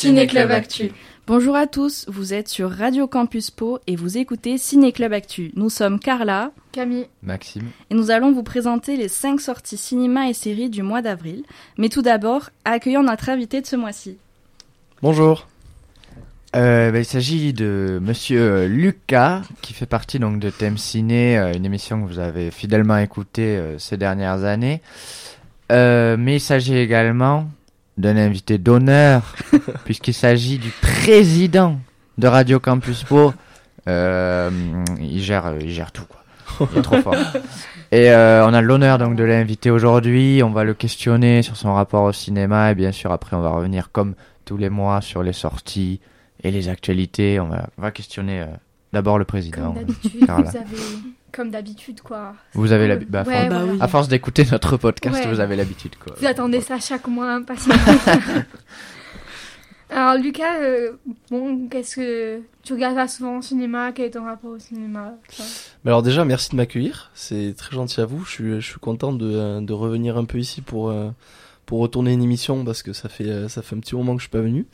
Ciné Club Actu. Bonjour à tous, vous êtes sur Radio Campus Pau et vous écoutez Ciné Club Actu. Nous sommes Carla, Camille, Maxime et nous allons vous présenter les 5 sorties cinéma et séries du mois d'avril. Mais tout d'abord, accueillons notre invité de ce mois-ci. Bonjour. Il s'agit de monsieur Lucas, qui fait partie donc de Thème Ciné, une émission que vous avez fidèlement écoutée ces dernières années. Mais il s'agit également d'un invité d'honneur, puisqu'il s'agit du président de Radio Campus Pau. Il gère tout, quoi. Il est trop fort. Et on a l'honneur donc de l'inviter aujourd'hui. On va le questionner sur son rapport au cinéma. Et bien sûr, après, on va revenir comme tous les mois sur les sorties et les actualités. On va questionner d'abord le président. comme d'habitude, Carla. vous avez... Comme d'habitude, quoi. Vous avez l'habitude. l'habitude. Ouais, oui. À force d'écouter notre podcast, Ouais. vous avez l'habitude, quoi. Vous attendez ça chaque mois, impatiemment. Alors, Lucas, qu'est-ce que... Tu regardes ça souvent au cinéma? Quel est ton rapport au cinéma? Mais alors déjà, merci de m'accueillir. C'est très gentil à vous. Je suis content de revenir un peu ici pour retourner une émission parce que ça fait un petit moment que je suis pas venu.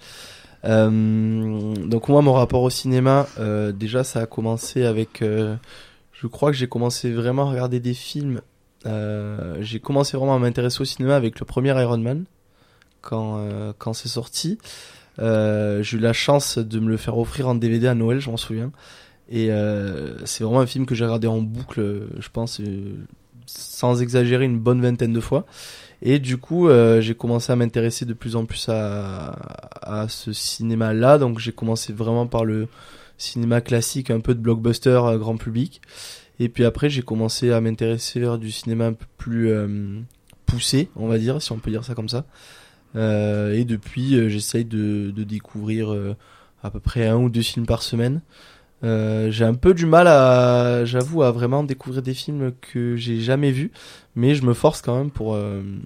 Donc moi, mon rapport au cinéma, déjà, ça a commencé avec... je crois que j'ai commencé vraiment à regarder des films. J'ai commencé vraiment à m'intéresser au cinéma avec le premier Iron Man quand c'est sorti. J'ai eu la chance de me le faire offrir en DVD à Noël, je m'en souviens. Et c'est vraiment un film que j'ai regardé en boucle, je pense, sans exagérer, une bonne vingtaine de fois. Et du coup, j'ai commencé à m'intéresser de plus en plus à ce cinéma-là. Donc j'ai commencé vraiment par le cinéma classique, un peu de blockbuster grand public. Et puis après, j'ai commencé à m'intéresser vers du cinéma un peu plus poussé, on va dire, si on peut dire ça comme ça. Et depuis, j'essaye de découvrir à peu près 1 ou 2 films par semaine. J'ai un peu du mal j'avoue, à vraiment découvrir des films que j'ai jamais vus, mais je me force quand même pour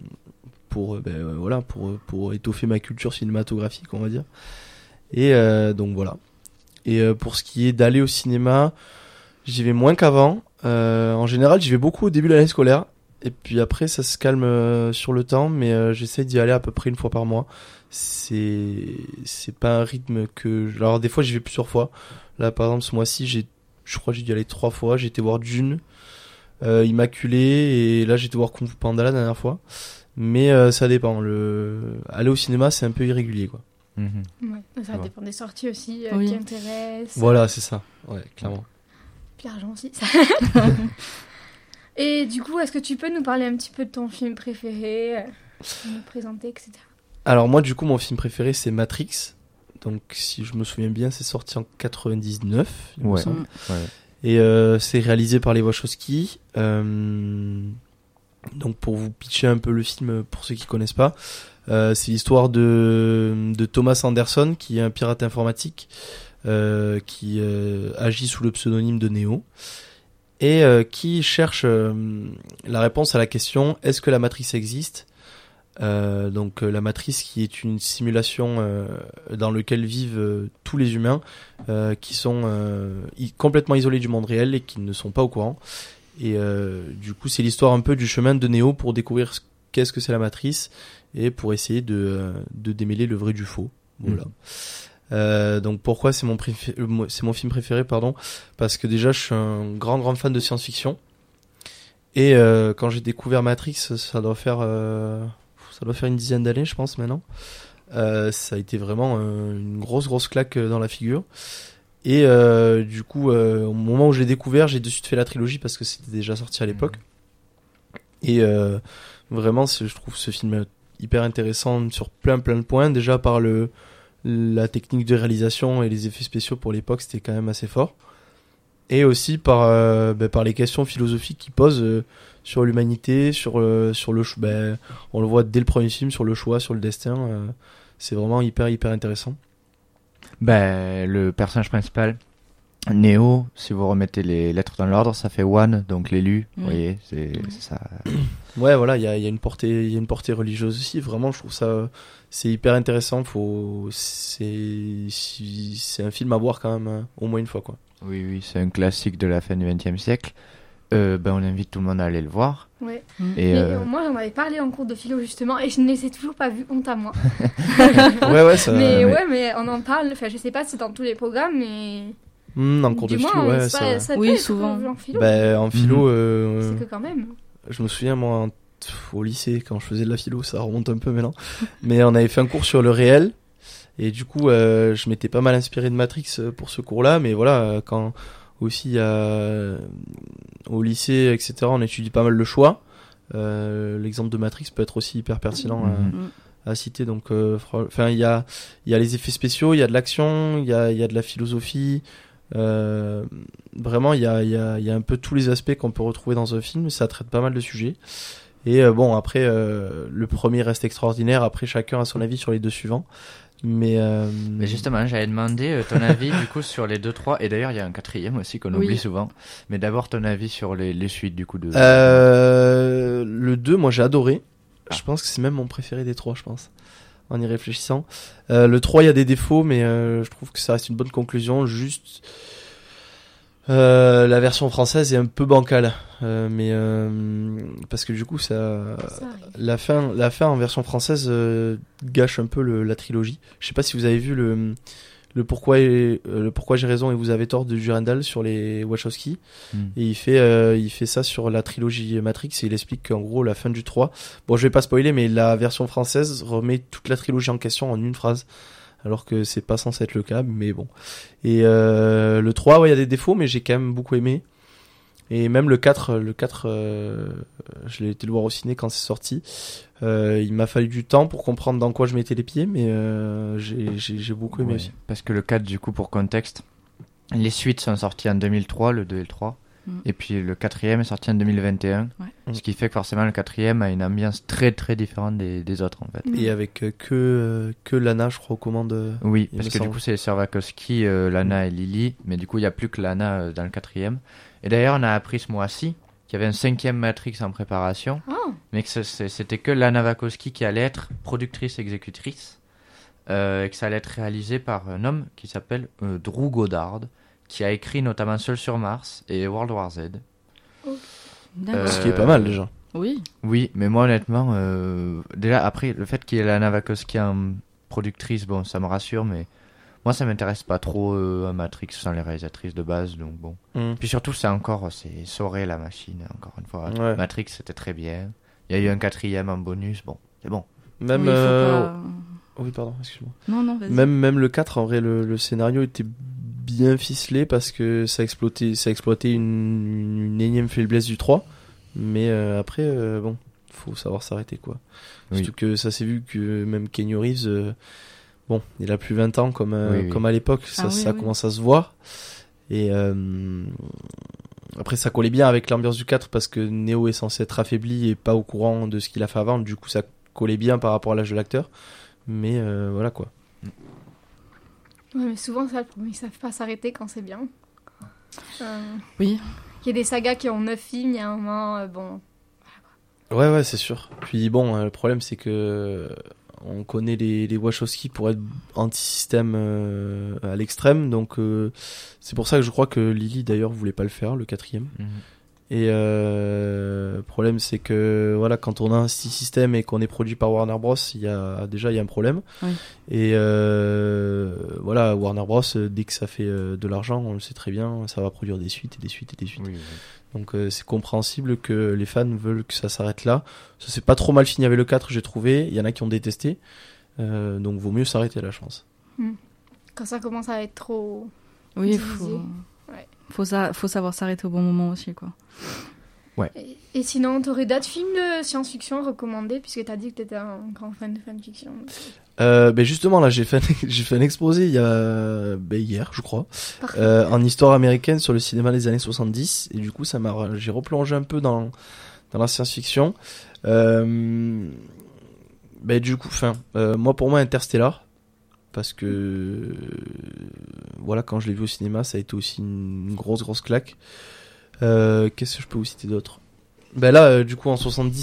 étoffer ma culture cinématographique, on va dire. Et donc voilà. Et pour ce qui est d'aller au cinéma, j'y vais moins qu'avant. En général, j'y vais beaucoup au début de l'année scolaire. Et puis après, ça se calme sur le temps, mais j'essaie d'y aller à peu près 1 fois par mois. C'est pas un rythme que... Alors des fois, j'y vais plusieurs fois. Là, par exemple, ce mois-ci, je crois que j'ai dû aller 3 fois. J'ai été voir Dune, Immaculée, et là, j'ai été voir Kung Fu Panda la dernière fois. Mais ça dépend. Aller au cinéma, c'est un peu irrégulier, quoi. Mhm. Ouais, ça dépend des sorties aussi, Oui. qui intéressent. Voilà, c'est ça. Ouais, clairement. Puis l'argent aussi. Et du coup, est-ce que tu peux nous parler un petit peu de ton film préféré, nous présenter, etc. Alors moi, du coup, mon film préféré, c'est Matrix. Donc, si je me souviens bien, c'est sorti en 99, il me Ouais. semble. Ouais. Et c'est réalisé par les Wachowski. Donc, pour vous pitcher un peu le film, pour ceux qui connaissent pas, c'est l'histoire de Thomas Anderson, qui est un pirate informatique qui agit sous le pseudonyme de Neo et qui cherche la réponse à la question: est-ce que la matrice existe? Donc la matrice, qui est une simulation dans laquelle vivent tous les humains qui sont complètement isolés du monde réel et qui ne sont pas au courant. Et du coup, c'est l'histoire un peu du chemin de Neo pour découvrir qu'est-ce que c'est la matrice et pour essayer de démêler le vrai du faux. Voilà. Donc pourquoi c'est mon film préféré, pardon, parce que déjà je suis un grand fan de science-fiction. Et quand j'ai découvert Matrix, ça doit faire une dizaine d'années, je pense, maintenant. Ça a été vraiment une grosse claque dans la figure. Et du coup, au moment où je l'ai découvert, j'ai de suite fait la trilogie parce que c'était déjà sorti à l'époque. Et vraiment, je trouve ce film hyper intéressant sur plein de points. Déjà par la technique de réalisation et les effets spéciaux pour l'époque, c'était quand même assez fort. Et aussi par les questions philosophiques qu'il pose sur l'humanité, sur le on le voit dès le premier film, sur le choix, sur le destin. C'est vraiment hyper intéressant. Le personnage principal, Neo, si vous remettez les lettres dans l'ordre, ça fait One, donc l'élu. Vous voyez, c'est ça. Ouais, voilà, il y a une portée religieuse aussi. Vraiment, je trouve ça, c'est hyper intéressant. C'est un film à voir quand même au moins une fois, quoi. Oui, c'est un classique de la fin du XXe siècle. On invite tout le monde à aller le voir. Ouais. Et Mais moi, j'en avais parlé en cours de philo justement, et je ne les ai toujours pas vus, honte à moi. Ouais, ça. mais on en parle. Enfin, je sais pas si c'est dans tous les programmes, mais En cours de du moins, philo, ouais, ça Oui, peut être souvent. vu en philo. En philo, C'est que quand même. je me souviens, moi, au lycée, quand je faisais de la philo, ça remonte un peu maintenant, mais on avait fait un cours sur le réel, et du coup, je m'étais pas mal inspiré de Matrix pour ce cours-là, mais voilà, quand aussi au lycée, etc., on étudie pas mal le choix, l'exemple de Matrix peut être aussi hyper pertinent à citer, donc il y a les effets spéciaux, il y a de l'action, il y a de la philosophie, vraiment il y a un peu tous les aspects qu'on peut retrouver dans un film, ça traite pas mal de sujets. Et après, le premier reste extraordinaire. Après, chacun a son avis sur les deux suivants. Mais justement, j'avais demandé ton avis du coup sur les 2-3. Et d'ailleurs, il y a un 4e aussi qu'on oublie souvent. Mais d'abord, ton avis sur les suites du coup de... Le 2, moi j'ai adoré. Je pense que c'est même mon préféré des 3, je pense. En y réfléchissant. Le 3, il y a des défauts, mais je trouve que ça reste une bonne conclusion. Juste... la version française est un peu bancale, parce que du coup la fin en version française gâche un peu la trilogie. Je sais pas si vous avez vu le pourquoi j'ai raison et vous avez tort de Durandal sur les Wachowski, et il fait ça sur la trilogie Matrix, et il explique qu'en gros la fin du 3, bon je vais pas spoiler, mais la version française remet toute la trilogie en question en une phrase. Alors que c'est pas censé être le cas, mais bon. Et le 3, ouais, il y a des défauts, mais j'ai quand même beaucoup aimé. Et même le 4, je l'ai été le voir au ciné quand c'est sorti. Il m'a fallu du temps pour comprendre dans quoi je mettais les pieds, mais j'ai beaucoup aimé aussi. Parce que le 4, du coup, pour contexte, les suites sont sorties en 2003, le 2 et le 3. Et puis le 4e est sorti en 2021. Ce qui fait que forcément le 4e a une ambiance très très différente des autres en fait. Et avec que Lana, je crois, aux commandes. Oui, parce que du coup c'est les sœurs Wachowski, Lana et Lily. Mais du coup il n'y a plus que Lana dans le 4e. Et d'ailleurs on a appris ce mois-ci qu'il y avait un 5e Matrix en préparation. Mais que c'était que Lana Wachowski qui allait être productrice exécutrice. Et que ça allait être réalisé par un homme qui s'appelle Drew Goddard, qui a écrit notamment Seul sur Mars et World War Z. Ce qui est pas mal déjà. Oui, mais moi honnêtement, déjà après, le fait qu'il y ait Lana Wachowski en productrice, bon, ça me rassure, mais moi ça m'intéresse pas trop à Matrix sans les réalisatrices de base, donc bon. Puis surtout, c'est Soré la machine, encore une fois. Ouais. Matrix, c'était très bien. Il y a eu un 4e en bonus, bon, c'est bon. Même... Oui, pardon, excuse-moi. Non, vas-y. Même le 4, en vrai, le scénario était bien ficelé parce que ça exploitait une énième faiblesse du 3, mais après bon, faut savoir s'arrêter quoi. Surtout que ça s'est vu que même Keanu Reeves bon, il a plus 20 ans comme à l'époque, ça commence à se voir, et après ça collait bien avec l'ambiance du 4 parce que Neo est censé être affaibli et pas au courant de ce qu'il a fait avant, du coup ça collait bien par rapport à l'âge de l'acteur, mais voilà quoi. Ouais, mais souvent, ça, ils savent pas s'arrêter quand c'est bien. Oui. Il y a des sagas qui ont 9 films, il y a un moment, bon... Ouais, c'est sûr. Puis bon, le problème, c'est que on connaît les Wachowski pour être anti-système à l'extrême, donc c'est pour ça que je crois que Lily, d'ailleurs, voulait pas le faire, le 4e. Et le problème, c'est que voilà, quand on a un système et qu'on est produit par Warner Bros, il y a un problème. Et voilà, Warner Bros, dès que ça fait de l'argent, on le sait très bien, ça va produire des suites et des suites et des suites. Donc c'est compréhensible que les fans veulent que ça s'arrête là. Ça s'est pas trop mal fini avec le 4, j'ai trouvé. Il y en a qui ont détesté, donc vaut mieux s'arrêter là, je pense. Quand ça commence à être trop... Oui, faut savoir s'arrêter au bon moment aussi, quoi. Ouais. Et sinon, t'aurais d'autres films de science-fiction recommandés, puisque t'as dit que t'étais un grand fan de fanfiction. Justement, là, j'ai fait un exposé hier, je crois, en histoire américaine sur le cinéma des années 70, et du coup, j'ai replongé un peu dans la science-fiction. Du coup, pour moi, Interstellar, parce que voilà, quand je l'ai vu au cinéma, ça a été aussi une grosse claque. Qu'est-ce que je peux vous citer d'autre? Du coup en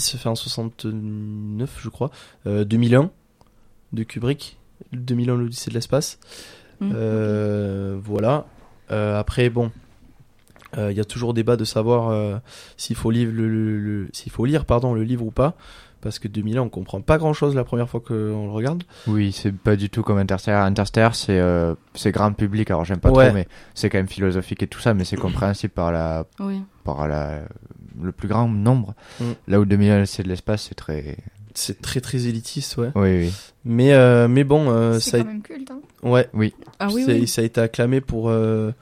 69 je crois, 2001 de Kubrick, 2001 l'Odyssée de l'espace. Voilà. Après bon, Il y a toujours débat de savoir s'il faut lire le livre ou pas, parce que 2001 on comprend pas grand chose la première fois qu'on le regarde. Oui, c'est pas du tout comme Interstellar. Interstellar, c'est grand public, alors j'aime pas Ouais. trop, mais c'est quand même philosophique et tout ça, mais c'est compréhensible Oui. par le plus grand nombre. Mm. Là où 2001, c'est de l'espace, c'est très... C'est très très élitiste, ouais. Oui, oui. Mais bon, C'est ça quand même culte. Hein. ouais, Ah oui. ça a été acclamé pour le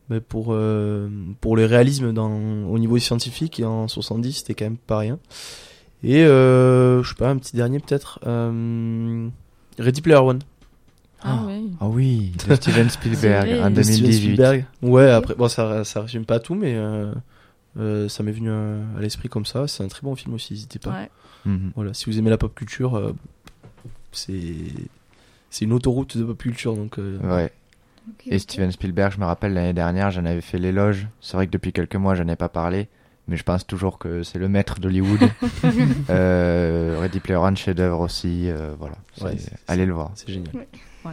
réalisme au niveau scientifique, et en 70 c'était quand même pas rien. Et je sais pas, un petit dernier peut-être, Ready Player One. Ah oui. Ah oui, de Steven Spielberg C'est vrai. en De Steven 2018. Spielberg. Ouais, après bon, ça résume pas tout, mais ça m'est venu à l'esprit comme ça. C'est un très bon film aussi, n'hésitez pas. Ouais. Mhm. Voilà, si vous aimez la pop culture, c'est une autoroute de pop culture, donc Ouais. Ok, Et ok. Steven Spielberg, je me rappelle l'année dernière, j'en avais fait l'éloge. C'est vrai que depuis quelques mois, j'en ai pas parlé, mais je pense toujours que c'est le maître d'Hollywood. Ready Player One, chef-d'œuvre aussi. Voilà. Ouais, Allez le voir. c'est génial. Ouais,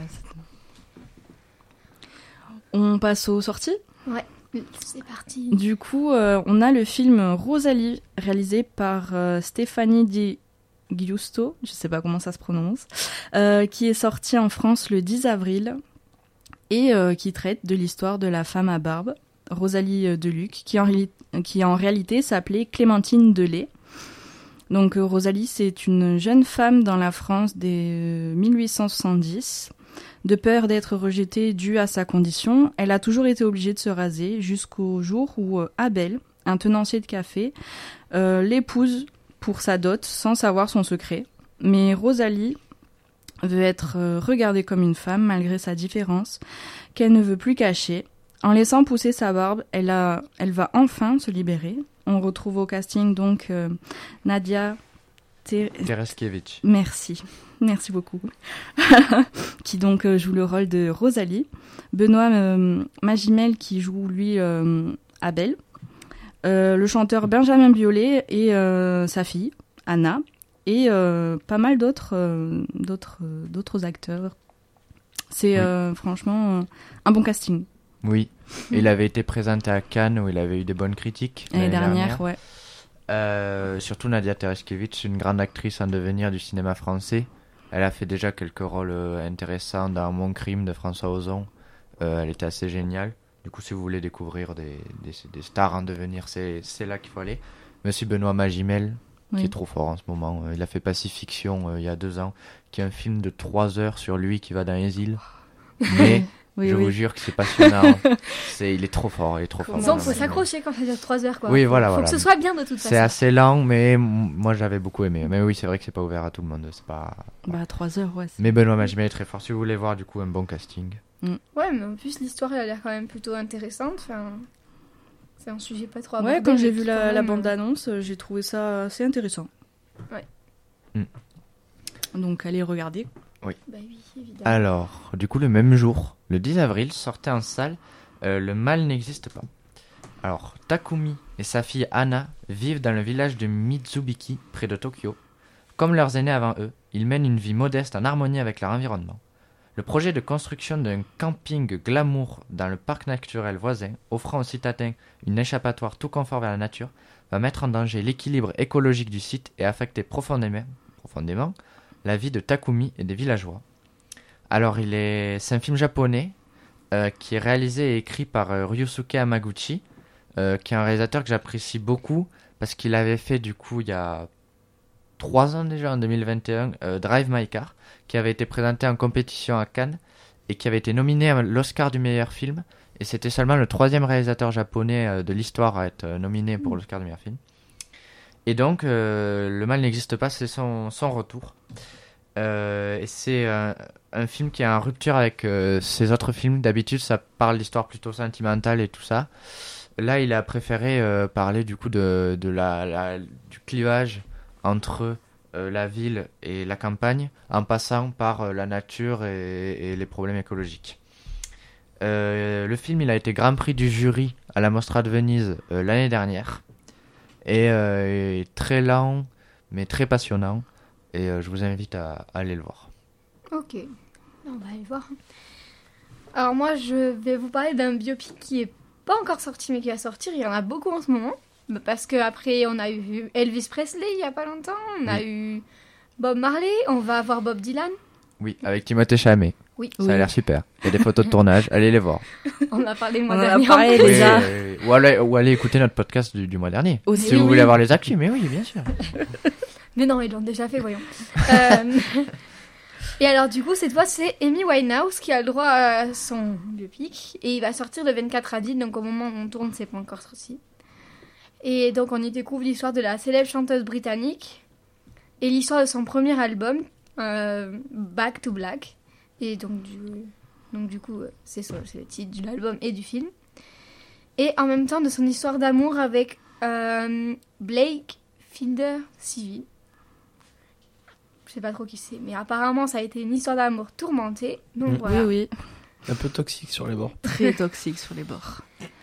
on passe aux sorties. C'est parti. Du coup, on a le film Rosalie, réalisé par Stéphanie Di Giusto, je sais pas comment ça se prononce, qui est sorti en France le 10 avril et qui traite de l'histoire de la femme à barbe, Rosalie Deluc, qui en réalité s'appelait Clémentine Delay. Donc Rosalie, c'est une jeune femme dans la France des 1870. De peur d'être rejetée due à sa condition, elle a toujours été obligée de se raser jusqu'au jour où Abel, un tenancier de café, l'épouse pour sa dot sans savoir son secret. Mais Rosalie veut être regardée comme une femme malgré sa différence, qu'elle ne veut plus cacher. En laissant pousser sa barbe, elle va enfin se libérer. On retrouve au casting donc Nadia Tereskevich. Merci beaucoup. Qui donc joue le rôle de Rosalie. Benoît Magimel qui joue lui Abel. Le chanteur Benjamin Biolay et sa fille Anna. Et pas mal d'autres acteurs. C'est franchement un bon casting. Oui. Il avait été présenté à Cannes où il avait eu des bonnes critiques. L'année dernière, ouais. Surtout Nadia Tereskevich, une grande actrice en devenir du cinéma français. Elle a fait déjà quelques rôles intéressants dans Mon crime de François Ozon. Elle était assez géniale. Du coup, si vous voulez découvrir des stars en devenir, c'est là qu'il faut aller. Monsieur Benoît Magimel, qui est trop fort en ce moment. Il a fait Pacifiction il y a 2 ans, qui est un film de 3 heures sur lui qui va dans les îles. Mais Oui, je vous jure que c'est passionnant. Il est trop fort, Disons, faut s'accrocher quand ça dure 3 heures, quoi. Oui, voilà, Faut voilà. que ce soit bien de toute façon. C'est assez lent, mais moi j'avais beaucoup aimé. Mais oui, c'est vrai que c'est pas ouvert à tout le monde. C'est pas... Bah 3 heures, ouais. Mais Benoît Magimel est très fort. Si vous voulez voir du coup un bon casting. Ouais, mais en plus, l'histoire, elle a l'air quand même plutôt intéressante. Enfin, c'est un sujet pas trop Ouais, abordé. quand j'ai mais vu qui, la quand même, bande-annonce, j'ai trouvé ça assez intéressant. Ouais. Donc allez regarder. Bah oui, évidemment. Alors, du coup, le même jour, le 10 avril, sortait en salle Le mal n'existe pas. Alors, Takumi et sa fille Anna vivent dans le village de Mitsubiki, près de Tokyo. Comme leurs aînés avant eux, ils mènent une vie modeste en harmonie avec leur environnement. Le projet de construction d'un camping glamour dans le parc naturel voisin, offrant aux citadins une échappatoire tout confort vers la nature, va mettre en danger l'équilibre écologique du site et affecter profondément la vie de Takumi et des villageois. Alors, c'est un film japonais qui est réalisé et écrit par Ryusuke Hamaguchi, qui est un réalisateur que j'apprécie beaucoup parce qu'il avait fait du coup il y a 3 ans déjà, en 2021, Drive My Car, qui avait été présenté en compétition à Cannes et qui avait été nominé à l'Oscar du meilleur film. Et c'était seulement le 3e réalisateur japonais de l'histoire à être nominé pour l'Oscar du meilleur film. Et donc, Le mal n'existe pas, c'est son retour. Et c'est un film qui est en rupture avec ses autres films. D'habitude, ça parle d'histoire plutôt sentimentale et tout ça. Là, il a préféré parler du coup du clivage entre la ville et la campagne, en passant par la nature et les problèmes écologiques. Le film, il a été Grand Prix du jury à la Mostra de Venise l'année dernière. Et est très lent, mais très passionnant. Et je vous invite à aller le voir. Ok, on va aller voir. Alors moi, je vais vous parler d'un biopic qui est pas encore sorti, mais qui va sortir. Il y en a beaucoup en ce moment. Parce qu'après, on a eu Elvis Presley il y a pas longtemps. On a eu Bob Marley. On va avoir Bob Dylan. Oui, avec Timothée Chalamet. Oui. Ça a l'air super. Il y a des photos de tournage, allez les voir. On en a parlé le mois On en a dernier. parlé, en plus. déjà. Ou allez écouter notre podcast du mois dernier. Aussi, Si vous oui. voulez avoir les actus, mais oui, bien sûr. Mais non, ils l'ont déjà fait, voyons. Et alors, du coup, cette fois, c'est Amy Winehouse qui a le droit à son biopic. Et il va sortir le 24 avril, donc au moment où on tourne, c'est pas encore sorti. Et donc, on y découvre l'histoire de la célèbre chanteuse britannique et l'histoire de son premier album, Back to Black. Et donc, du coup, c'est le titre de l'album et du film. Et en même temps, de son histoire d'amour avec Blake Finder Civil. Je sais pas trop qui c'est, mais apparemment ça a été une histoire d'amour tourmentée. Donc voilà. Oui, Un peu toxique sur les bords. très toxique sur les bords.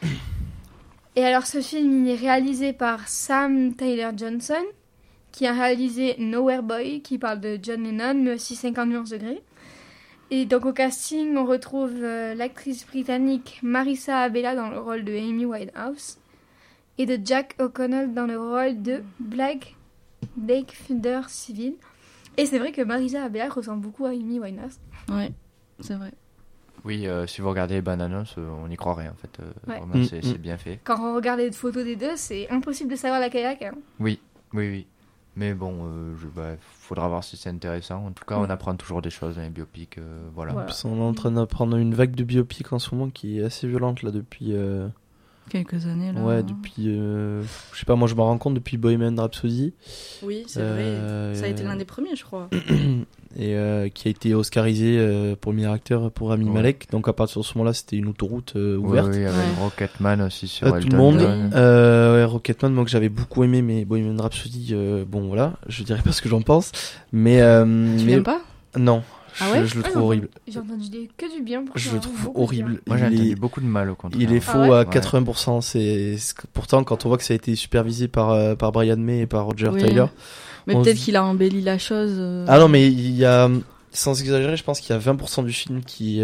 Et alors ce film il est réalisé par Sam Taylor Johnson, qui a réalisé Nowhere Boy, qui parle de John Lennon, mais aussi 50 nuances degrés. Et donc au casting, on retrouve l'actrice britannique Marissa Abela dans le rôle de Amy Winehouse et de Jack O'Connell dans le rôle de Blake Finder Civil. Et c'est vrai que Marissa Abela ressemble beaucoup à Amy Winehouse. Ouais, c'est vrai. Oui, si vous regardez les bandes annonces, on n'y croirait en fait. Ouais. Vraiment, c'est bien fait. Quand on regarde les photos des deux, c'est impossible de savoir laquelle est laquelle. Oui. Mais bon, faudra voir si c'est intéressant. En tout cas, on apprend toujours des choses dans les biopics. Voilà. Voilà. On est en train d'apprendre une vague de biopics en ce moment qui est assez violente là depuis. Quelques années là. Ouais, depuis. Je sais pas, moi je me rends compte depuis Bohemian Rhapsody. Oui, c'est vrai. Ça a été l'un des premiers, je crois. Et qui a été oscarisé pour le meilleur acteur pour Rami Malek. Donc à partir de ce moment-là, c'était une autoroute ouverte. Oui, avec Ouais. Rocketman aussi sur Tout Elton le monde. John. Rocketman, donc j'avais beaucoup aimé, mais Bohemian Rhapsody, bon voilà, je dirais pas ce que j'en pense. Mais. Tu l'aimes pas? Non. Ah ouais? Je le trouve horrible. J'ai entendu que du bien. Pour Je ça, le trouve beaucoup de bien. horrible. Moi, j'ai Il entendu est- beaucoup de mal au contraire. Il est faux Ah ouais à 80%. Pourtant, quand on voit que ça a été supervisé par Brian May et par Roger Oui. Taylor. Mais On peut-être se- qu'il a embelli la chose. Ah non, mais il y a, sans exagérer, je pense qu'il y a 20% du film qui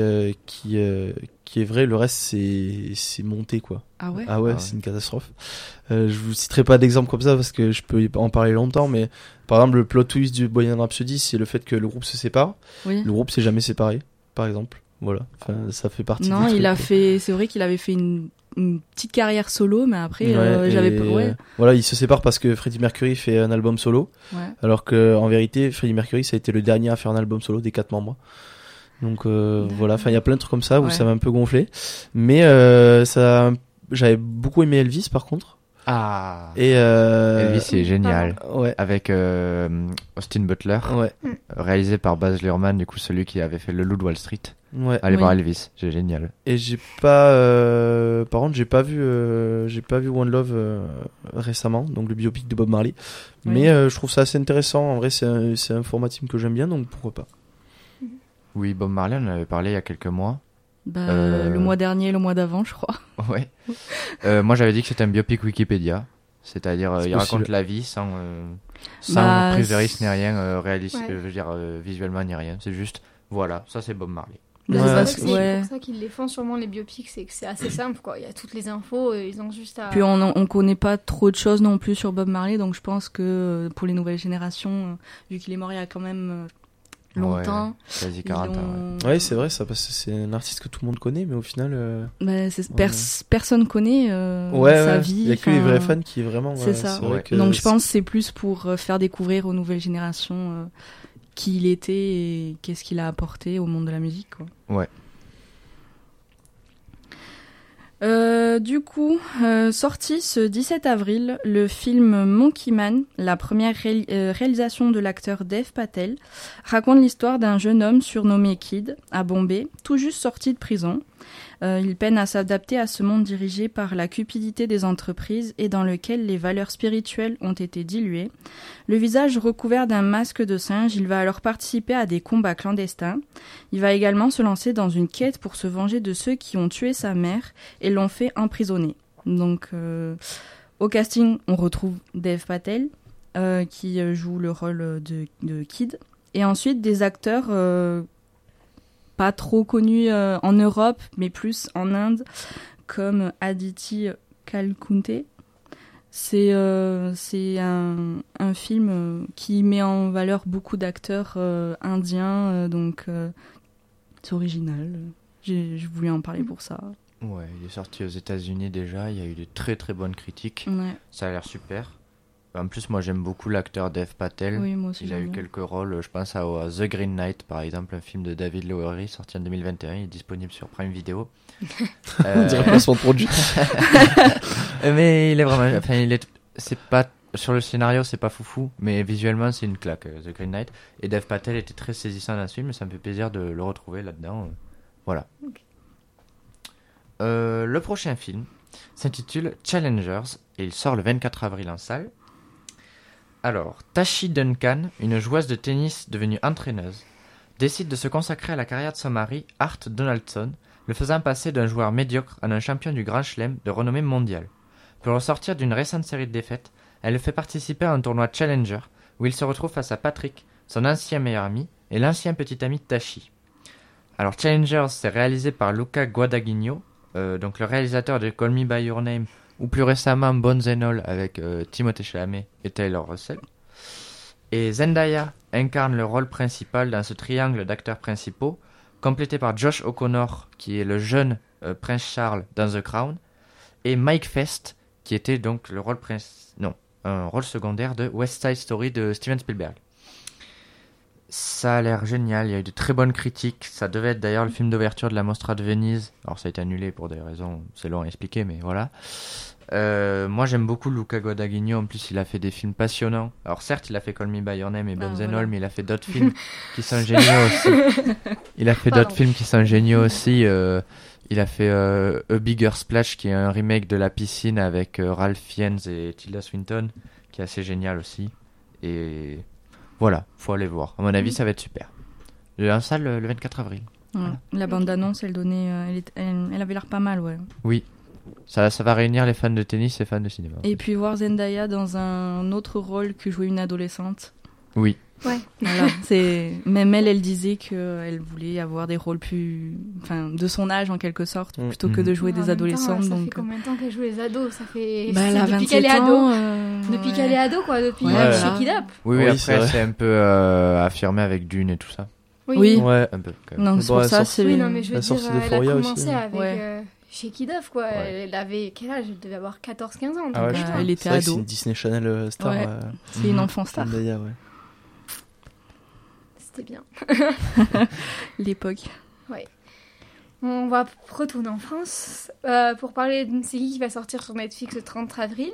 est vrai. Le reste, c'est monté, quoi. Ah ouais? Ah ouais, Ah ouais. c'est une catastrophe. Je vous citerai pas d'exemple comme ça parce que je peux en parler longtemps, mais par exemple, le plot twist du Bohemian Rhapsody, c'est le fait que le groupe se sépare. Oui. Le groupe s'est jamais séparé, par exemple. Voilà. Enfin, ça fait partie Non, du il a truc, fait. C'est vrai qu'il avait fait une petite carrière solo, mais après, Ouais, j'avais et, pas. Ouais. Voilà, il se sépare parce que Freddie Mercury fait un album solo, Ouais. alors que en vérité, Freddie Mercury, ça a été le dernier à faire un album solo des 4 membres. Donc voilà, enfin il y a plein de trucs comme ça où Ouais. ça m'a un peu gonflé, mais j'avais beaucoup aimé Elvis par contre. Ah. Et Elvis, c'est génial. ouais, Avec Austin Butler, ouais, réalisé par Baz Luhrmann, du coup celui qui avait fait Le Loup de Wall Street. ouais. Allez Oui. voir Elvis, c'est génial. Et j'ai pas, par contre, j'ai pas vu One Love récemment, donc le biopic de Bob Marley. Oui. Mais je trouve ça assez intéressant. En vrai, c'est un format team que j'aime bien, donc pourquoi pas. Oui, Bob Marley, on en avait parlé il y a quelques mois. Le mois dernier, le mois d'avant, je crois. Ouais. Moi, j'avais dit que c'était un biopic Wikipédia. C'est-à-dire, C'est il possible. raconte la vie sans Bah, prise de risque ni rien, réaliste, Ouais. je veux dire, visuellement ni rien. C'est juste, voilà, ça c'est Bob Marley. Mais Ouais, c'est parce C'est que- pour ouais. ça qu'ils les font sûrement les biopics, c'est que c'est assez simple quoi. Il y a toutes les infos, ils ont juste à. Puis on connaît pas trop de choses non plus sur Bob Marley, donc je pense que pour les nouvelles générations, vu qu'il est mort il y a quand même longtemps, Ouais, quasi ils 40 ans. ont- Ouais, c'est vrai ça, parce que c'est un artiste que tout le monde connaît, mais au final, Bah, Ouais. personne connaît ouais, sa ouais, vie. il y a que les enfin, vrais fans qui vraiment. c'est ça. vrai Ouais. que Donc je pense que c'est plus pour faire découvrir aux nouvelles générations qui il était et qu'est-ce qu'il a apporté au monde de la musique, quoi. Ouais. Du coup, sorti ce 17 avril, le film Monkey Man, la première réalisation de l'acteur Dev Patel, raconte l'histoire d'un jeune homme surnommé Kid à Bombay, tout juste sorti de prison. Il peine à s'adapter à ce monde dirigé par la cupidité des entreprises et dans lequel les valeurs spirituelles ont été diluées. Le visage recouvert d'un masque de singe, il va alors participer à des combats clandestins. Il va également se lancer dans une quête pour se venger de ceux qui ont tué sa mère et l'ont fait emprisonner. Donc, au casting, on retrouve Dev Patel, qui joue le rôle de Kid. Et ensuite, des acteurs pas trop connus en Europe, mais plus en Inde, comme Aditi Kalkunte. C'est un film qui met en valeur beaucoup d'acteurs indiens, donc c'est original. Je voulais en parler pour ça. Ouais, il est sorti aux États-Unis déjà, il y a eu de très très bonnes critiques. Ouais. Ça a l'air super. En plus, moi j'aime beaucoup l'acteur Dev Patel. Oui, moi aussi. Il a eu j'aime bien. quelques rôles, je pense à The Green Knight par exemple, un film de David Lowery sorti en 2021, il est disponible sur Prime Video. On dirait pas son produit. Mais il est vraiment, enfin c'est pas sur le scénario, c'est pas foufou, mais visuellement c'est une claque, The Green Knight. Et Dev Patel était très saisissant dans ce film, ça me fait plaisir de le retrouver là-dedans. Voilà. Ok. Le prochain film s'intitule Challengers et il sort le 24 avril en salle. Alors, Tashi Duncan, une joueuse de tennis devenue entraîneuse, décide de se consacrer à la carrière de son mari, Art Donaldson, le faisant passer d'un joueur médiocre à un champion du Grand Chelem de renommée mondiale. Pour ressortir d'une récente série de défaites, elle le fait participer à un tournoi Challenger où il se retrouve face à Patrick, son ancien meilleur ami et l'ancien petit ami de Tashi. Alors, Challengers, c'est réalisé par Luca Guadagnino, donc le réalisateur de Call Me By Your Name, ou plus récemment Bones and All avec Timothée Chalamet et Taylor Russell. Et Zendaya incarne le rôle principal dans ce triangle d'acteurs principaux, complété par Josh O'Connor, qui est le jeune prince Charles dans The Crown, et Mike Fest, qui était donc le rôle un rôle secondaire de West Side Story de Steven Spielberg. Ça a l'air génial, il y a eu de très bonnes critiques. Ça devait être d'ailleurs le film d'ouverture de la Mostra de Venise. Alors ça a été annulé pour des raisons, c'est long à expliquer, mais voilà. Moi j'aime beaucoup Luca Guadagnino, en plus il a fait des films passionnants. Alors certes il a fait Call Me By Your Name et Bones and All, mais il a fait d'autres films qui sont géniaux aussi. Il a fait d'autres films qui sont géniaux aussi. Il a fait A Bigger Splash, qui est un remake de La Piscine avec Ralph Fiennes et Tilda Swinton, qui est assez génial aussi. Et voilà, faut aller voir. À mon avis, ça va être super. En salle le 24 avril. Ouais. Voilà. La bande-annonce, elle donnait, elle avait l'air pas mal, ouais. Oui, ça va réunir les fans de tennis et fans de cinéma. Et puis voir Zendaya dans un autre rôle que jouer une adolescente. Oui. Ouais. Voilà, même elle disait qu'elle voulait avoir des rôles plus, enfin, de son âge en quelque sorte, plutôt que de jouer En des même adolescentes. Temps, ça donc fait combien de temps qu'elle joue les ados? Ça fait elle a depuis 27 qu'elle est ado. ans. Depuis qu'elle est ado, quoi. Depuis Ouais, Shake It Up. Oui, Oui, après c'est vrai. c'est un peu affirmé avec Dune et tout ça. Oui. Ouais. Un peu quand même. Non, Mais c'est bon, pour elle ça, sort- c'est. Oui, non, mais je veux La dire, sortie elle a d'Euphoria commencé aussi. avec Ouais. Shake It Up, quoi. Ouais. Elle avait quel âge? Elle devait avoir 14-15 ans. Ah ouais, donc, je Bah, crois. elle était C'est vrai que c'est ado. une Disney Channel star. Ouais. C'est une enfant star. Zendaya, ouais. C'était bien. L'époque. On va retourner en France pour parler d'une série qui va sortir sur Netflix le 30 avril.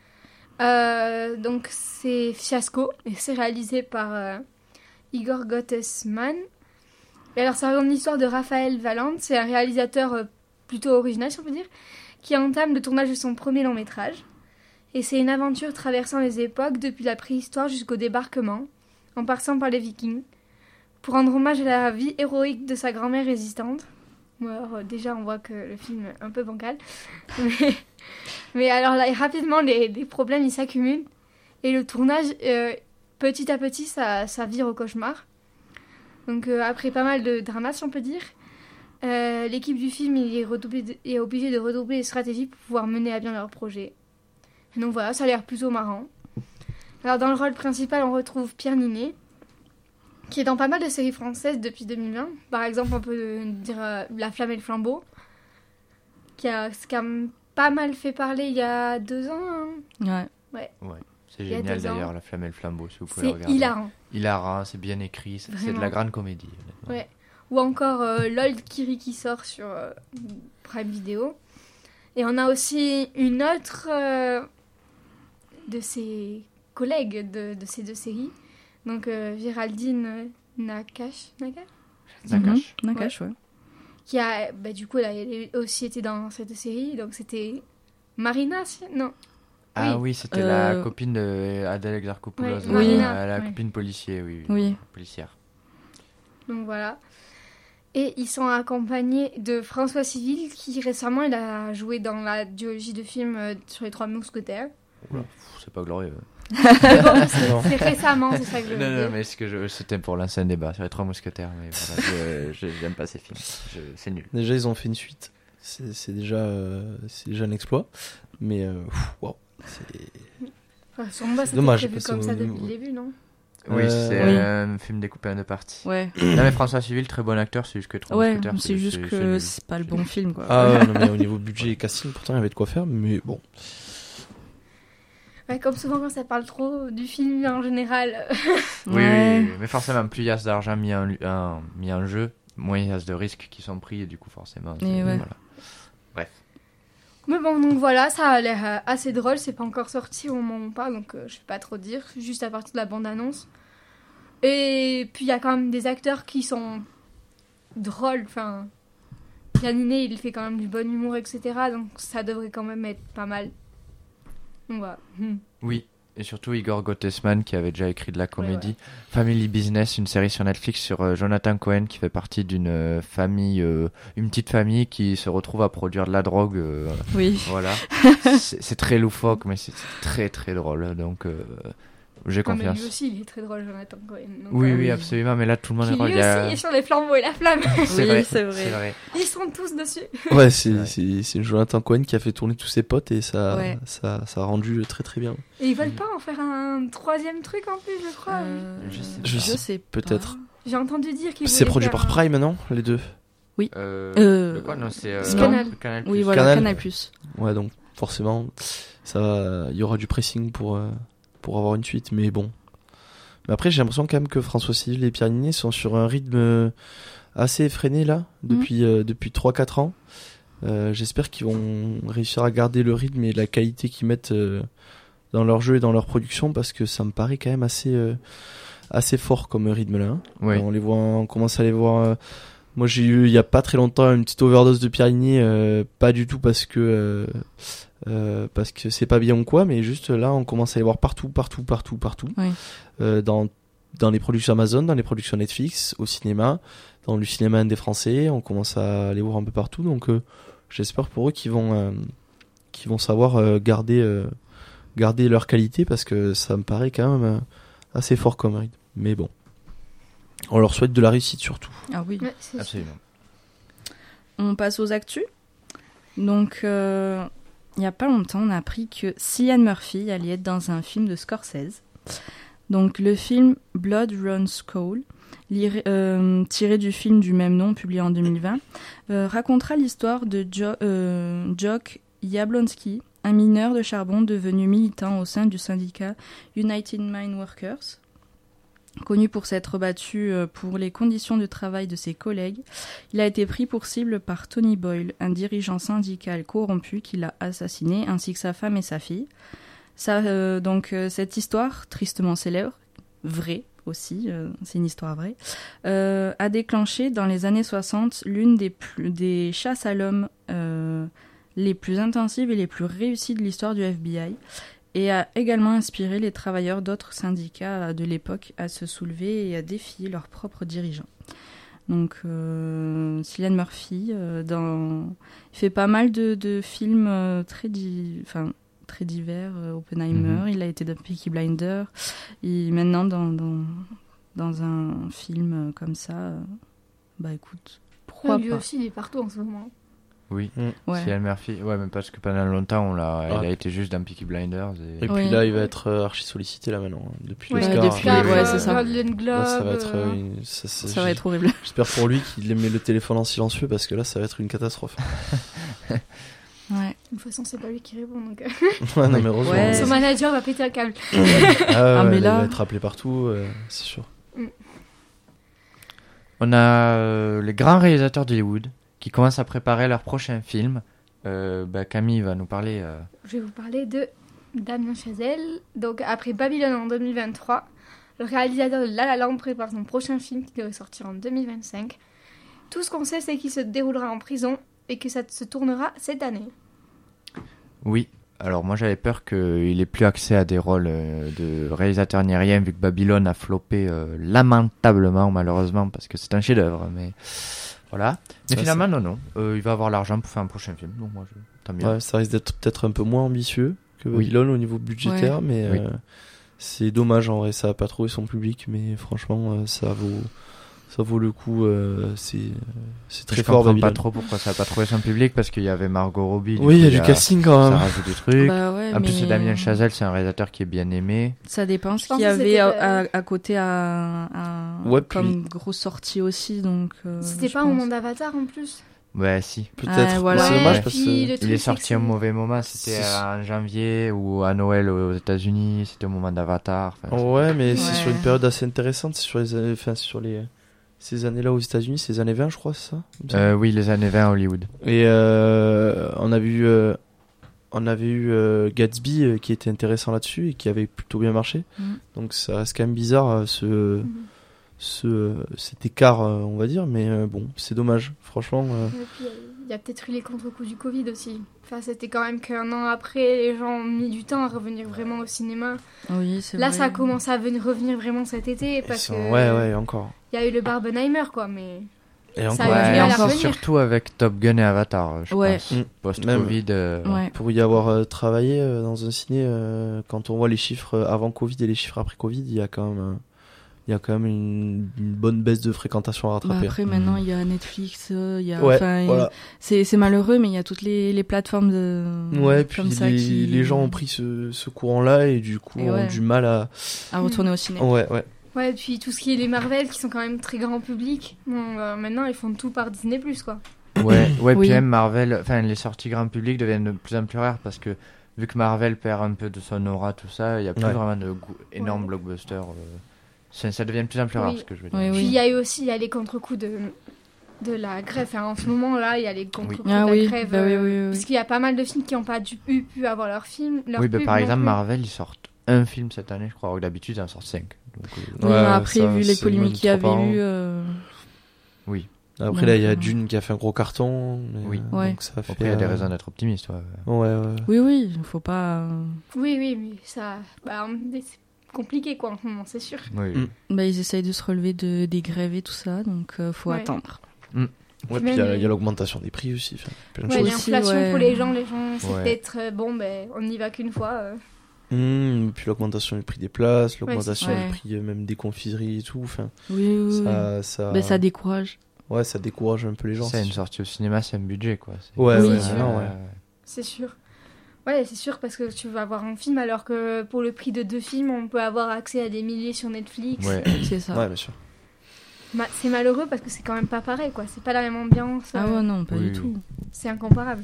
Donc c'est Fiasco et c'est réalisé par Igor Gottesman. Et alors ça raconte l'histoire de Raphaël Valente, c'est un réalisateur plutôt original si on peut dire, qui entame le tournage de son premier long métrage. Et c'est une aventure traversant les époques depuis la préhistoire jusqu'au débarquement, en passant par les Vikings, pour rendre hommage à la vie héroïque de sa grand-mère résistante. Bon, alors, déjà, on voit que le film est un peu bancal. Mais alors là, rapidement, les problèmes, ils s'accumulent. Et le tournage, petit à petit, ça vire au cauchemar. Donc, après pas mal de dramas, si on peut dire, l'équipe du film est obligée de redoubler les stratégies pour pouvoir mener à bien leur projet. Et donc voilà, ça a l'air plutôt marrant. Alors, dans le rôle principal, on retrouve Pierre Ninet, qui est dans pas mal de séries françaises depuis 2020. Par exemple, on peut dire La Flamme et le Flambeau, qui a pas mal fait parler il y a 2 ans. Hein. Ouais. C'est Il y a génial 2 ans. d'ailleurs, La Flamme et le Flambeau, si vous pouvez le C'est regarder. hilarant. Hilarant, c'est bien écrit, c'est de Vraiment. la grande comédie. Honnêtement. Ouais. Ou encore l'Old Kiri qui sort sur Prime Video. Et on a aussi une autre de ses collègues de ces 2 séries. Donc Géraldine Nakache, Nakache, ouais. qui a, du coup, elle a aussi été dans cette série. Donc c'était Marina, non? Ah oui, c'était la Euh, copine de Adèle Exarchopoulos, Ouais, Marina, la ouais. copine policier, Oui. policière. Donc voilà. Et ils sont accompagnés de François Civil, qui récemment il a joué dans la duologie de films sur les 3 Mousquetaires. Oula, c'est pas glorieux. Mais bon, Non. c'est récemment, c'est ça que je veux Non, dire. non, mais c'était pour lancer un débat sur les 3 Mousquetaires, mais voilà, j'aime pas ces films, c'est nul. Déjà, ils ont fait une suite. c'est déjà un exploit. Mais wow, Enfin, sur moi, c'était dommage, prévu parce comme que ça au depuis niveau- le début, non? Oui, c'est Oui. un film découpé en deux parties. Ouais. Non, mais François Civil, très bon acteur, c'est juste que Trois Ouais, Mousquetaires, c'est juste que nul. c'est pas le bon film, quoi. Ah ouais, non, mais au niveau budget et casting, pourtant il y avait de quoi faire, mais bon. Ouais, comme souvent quand ça parle trop du film en général. Oui, Ouais. mais forcément, plus il y a d'argent mis en jeu, moins il y a de risques qui sont pris, et du coup, forcément. Et ouais. Voilà. Bref. Mais bon, donc voilà, ça a l'air assez drôle. C'est pas encore sorti au moment où on parle, donc je vais pas trop dire. Juste à partir de la bande-annonce. Et puis il y a quand même des acteurs qui sont drôles. Enfin, Yanniné, il fait quand même du bon humour, etc. Donc ça devrait quand même être pas mal. Donc voilà. Oui, et surtout Igor Gottesman qui avait déjà écrit de la comédie. Ouais. Family Business, une série sur Netflix sur Jonathan Cohen qui fait partie d'une famille, une petite famille qui se retrouve à produire de la drogue. Oui. Voilà. C'est très loufoque, mais c'est très très drôle. Donc j'ai Non, mais confiance. lui aussi, il est très drôle, Jonathan Cohen. Donc, Oui, oui, oui. absolument. Mais là, tout le monde Qui est drôle. lui Il y a- aussi est sur les flambeaux et la flamme. C'est Oui, vrai, c'est vrai. c'est vrai. Ils sont tous dessus. Ouais, vrai. c'est Jonathan Cohen qui a fait tourner tous ses potes et Ouais. ça a rendu très très bien. Et ils veulent pas en faire un troisième truc en plus, je crois. Je sais sais peut-être. pas. J'ai entendu dire qu'ils C'est voulaient produit faire par Prime, non? Les deux. Le quoi? Non, c'est C'est non, Canal. Canal+. Oui, voilà, Canal. Canal+. Plus. Ouais, donc forcément, il y aura du pressing pour avoir une suite, mais bon. Mais après, j'ai l'impression quand même que François Civil et Pierre Niney sont sur un rythme assez effréné là, depuis 3-4 ans. J'espère qu'ils vont réussir à garder le rythme et la qualité qu'ils mettent dans leur jeu et dans leur production, parce que ça me paraît quand même assez fort comme rythme là. Hein. Oui. On commence à les voir. Moi, j'ai eu il y a pas très longtemps une petite overdose de Pierre Niney, pas du tout parce que c'est pas bien ou quoi, mais juste là, on commence à les voir partout. Oui. Dans les productions Amazon, dans les productions Netflix, au cinéma, dans le cinéma des Français, on commence à les voir un peu partout. Donc, j'espère pour eux qu'ils vont savoir garder leur qualité, parce que ça me paraît quand même assez fort comme rythme. Mais bon, on leur souhaite de la réussite surtout. Ah oui. Ouais, c'est sûr. Absolument. On passe aux actus. Donc, il y a pas longtemps, on a appris que Cillian Murphy allait être dans un film de Scorsese. Donc, le film Blood Runs Cold, tiré du film du même nom, publié en 2020, racontera l'histoire de Jock Yablonski, un mineur de charbon devenu militant au sein du syndicat United Mine Workers. Connu pour s'être battu pour les conditions de travail de ses collègues, il a été pris pour cible par Tony Boyle, un dirigeant syndical corrompu qui l'a assassiné, ainsi que sa femme et sa fille. Cette histoire, tristement célèbre, vraie aussi, c'est une histoire vraie, a déclenché dans les années 60 l'une des chasses à l'homme les plus intensives et les plus réussies de l'histoire du FBI, et a également inspiré les travailleurs d'autres syndicats de l'époque à se soulever et à défier leurs propres dirigeants. Donc, Cillian Murphy, il fait pas mal de films très divers. Oppenheimer, il a été dans Peaky Blinders, et maintenant dans un film comme ça, bah écoute, pourquoi Lui pas. aussi, il est partout en ce moment. Oui. Ouais. Cillian Murphy. Ouais, mais parce que pendant longtemps, il a été juste dans Peaky Blinders. Et puis Oui. là, il va être archi sollicité là maintenant, depuis Ouais, l'Oscar. depuis- ouais, c'est ça. Golden Globe. Là, ça va être Ça va être horrible. J'espère pour lui qu'il met le téléphone en silencieux, parce que là, ça va être une catastrophe. Ouais. De toute façon, c'est pas lui qui répond. Donc... Ouais, non, mais heureusement. Ouais. Son manager va péter un câble. mais il là- va être appelé partout, c'est sûr. On a les grands réalisateurs d'Hollywood qui commencent à préparer leur prochain film. Camille va nous parler. Je vais vous parler de Damien Chazelle. Donc, après Babylone en 2023, le réalisateur de La La Land prépare son prochain film qui devrait sortir en 2025. Tout ce qu'on sait, c'est qu'il se déroulera en prison et que ça se tournera cette année. Oui. Alors moi j'avais peur qu'il ait plus accès à des rôles de réalisateur ni rien, vu que Babylone a floppé lamentablement, malheureusement, parce que c'est un chef-d'œuvre. Mais voilà. Mais Ouais, finalement non. Il va avoir l'argent pour faire un prochain film. Donc moi tant mieux. Ouais, ça risque d'être peut-être un peu moins ambitieux que Oui. Babylone au niveau budgétaire, Ouais. mais Oui. c'est dommage en vrai, ça a pas trouvé son public, mais franchement, ça Ça vaut le coup, c'est très Je fort. comprends pas Babylone. trop pourquoi ça a pas trouvé son public, parce qu'il y avait Margot Robbie. Oui, il y a coup, du casting quand Ça même. rajoute des trucs. Bah ouais, En plus, c'est mais Damien Chazelle, c'est un réalisateur qui est bien aimé. ça dépend ce pense qu'il y que avait c'était à côté Ouais, comme grosse sortie aussi. Donc, C'était je pas au pense. moment d'Avatar en plus. Ouais, si. Peut-être. voilà. C'est Ouais, dommage parce puis que. le Il truc, est c'est sorti que au mauvais moment, c'était C'est- en janvier ou à Noël aux États-Unis, c'était au moment d'Avatar. Enfin, Ouais, mais c'est Ouais. sur une période assez intéressante. C'est sur les années, ces années-là aux États-Unis, ces années 20, je crois, c'est ça il me semble. oui, les années 20 à Hollywood. Et on avait eu Gatsby qui était intéressant là-dessus et qui avait plutôt bien marché. Mhm. Donc ça reste quand même bizarre cet écart, on va dire. Mais bon, c'est dommage. Franchement, Et puis, il y a peut-être eu les contre-coups du Covid aussi. Enfin, c'était quand même qu'un an après, les gens ont mis du temps à revenir vraiment au cinéma. Oui, c'est Là, vrai. ça a commencé à revenir vraiment cet été parce que ouais, encore. il y a eu le Barbenheimer, quoi. Mais Et Ça encore. a Ouais, dû à la c'est revenir. surtout avec Top Gun et Avatar, je Ouais. pense. Mm. Post-Covid. Ouais. Pour y avoir travaillé dans un ciné, quand on voit les chiffres avant Covid et les chiffres après Covid, il y a quand même une bonne baisse de fréquentation à Bah rattraper. après, maintenant, il y a Netflix, il y a, Ouais, enfin, voilà. c'est malheureux, mais il y a toutes les plateformes Ouais, puis comme ça les gens ont pris ce courant-là et du coup Et ont ouais. du mal à. à retourner au ciné. Ouais. ouais, et puis tout ce qui est les Marvel qui sont quand même très grand public. Bon, maintenant, ils font tout par Disney+, quoi. Ouais, Oui. puis même Marvel, enfin les sorties grand public deviennent de plus en plus rares parce que vu que Marvel perd un peu de son aura, tout ça, il y a plus Ouais. vraiment de énormes Ouais. blockbusters. Ça devient de plus en plus rare, Oui. ce que je veux dire. Oui, Puis oui. il y a eu aussi les contre-coups de la grève. Enfin, en ce moment-là, il y a les contre-coups Ah de la oui, grève. bah oui, oui, oui. Parce qu'il y a pas mal de films qui n'ont pas pu avoir leur film. Leur Oui, bah, pub par non exemple, plus. Marvel, ils sortent un film cette année, je crois, alors que d'habitude, ils en sortent 5. Donc, Oui, Ouais, mais après, ça, vu les c'est polémiques même qu'il y trop par avait an. eu, oui. Après Donc, là, il y a Dune qui a fait un gros carton. Mais, Oui. Ouais. Donc ça a fait. Après, il y a des raisons d'être optimiste. Ouais. Ouais. oui, faut pas. Oui, mais ça. Bah, c'est compliqué, quoi, en ce moment, c'est sûr. Oui. Mm. Bah, ils essayent de se relever des grèves et tout ça, donc faut Ouais. attendre. Ouais, puis Même il y a l'augmentation des prix aussi. Enfin, plein de Ouais, choses. Aussi, l'inflation ouais. pour les gens, c'est Ouais. peut-être bon, ben, on n'y va qu'une fois. Puis l'augmentation du prix des places, l'augmentation sûr. du prix même des confiseries et tout. Enfin, Oui. ça, Bah, ça décourage. ouais, ça décourage un peu les gens. C'est une sûr. sortie au cinéma, c'est un budget, quoi. Ouais, Oui, ouais, sûr. non, ouais. C'est sûr. Ouais, c'est sûr, parce que tu vas avoir un film, alors que pour le prix de 2 films, on peut avoir accès à des milliers sur Netflix. Ouais. C'est ça. Ouais, bien sûr. C'est malheureux parce que c'est quand même pas pareil, quoi. C'est pas la même ambiance. Ah ouais, non, pas Oui, du oui. tout. C'est incomparable.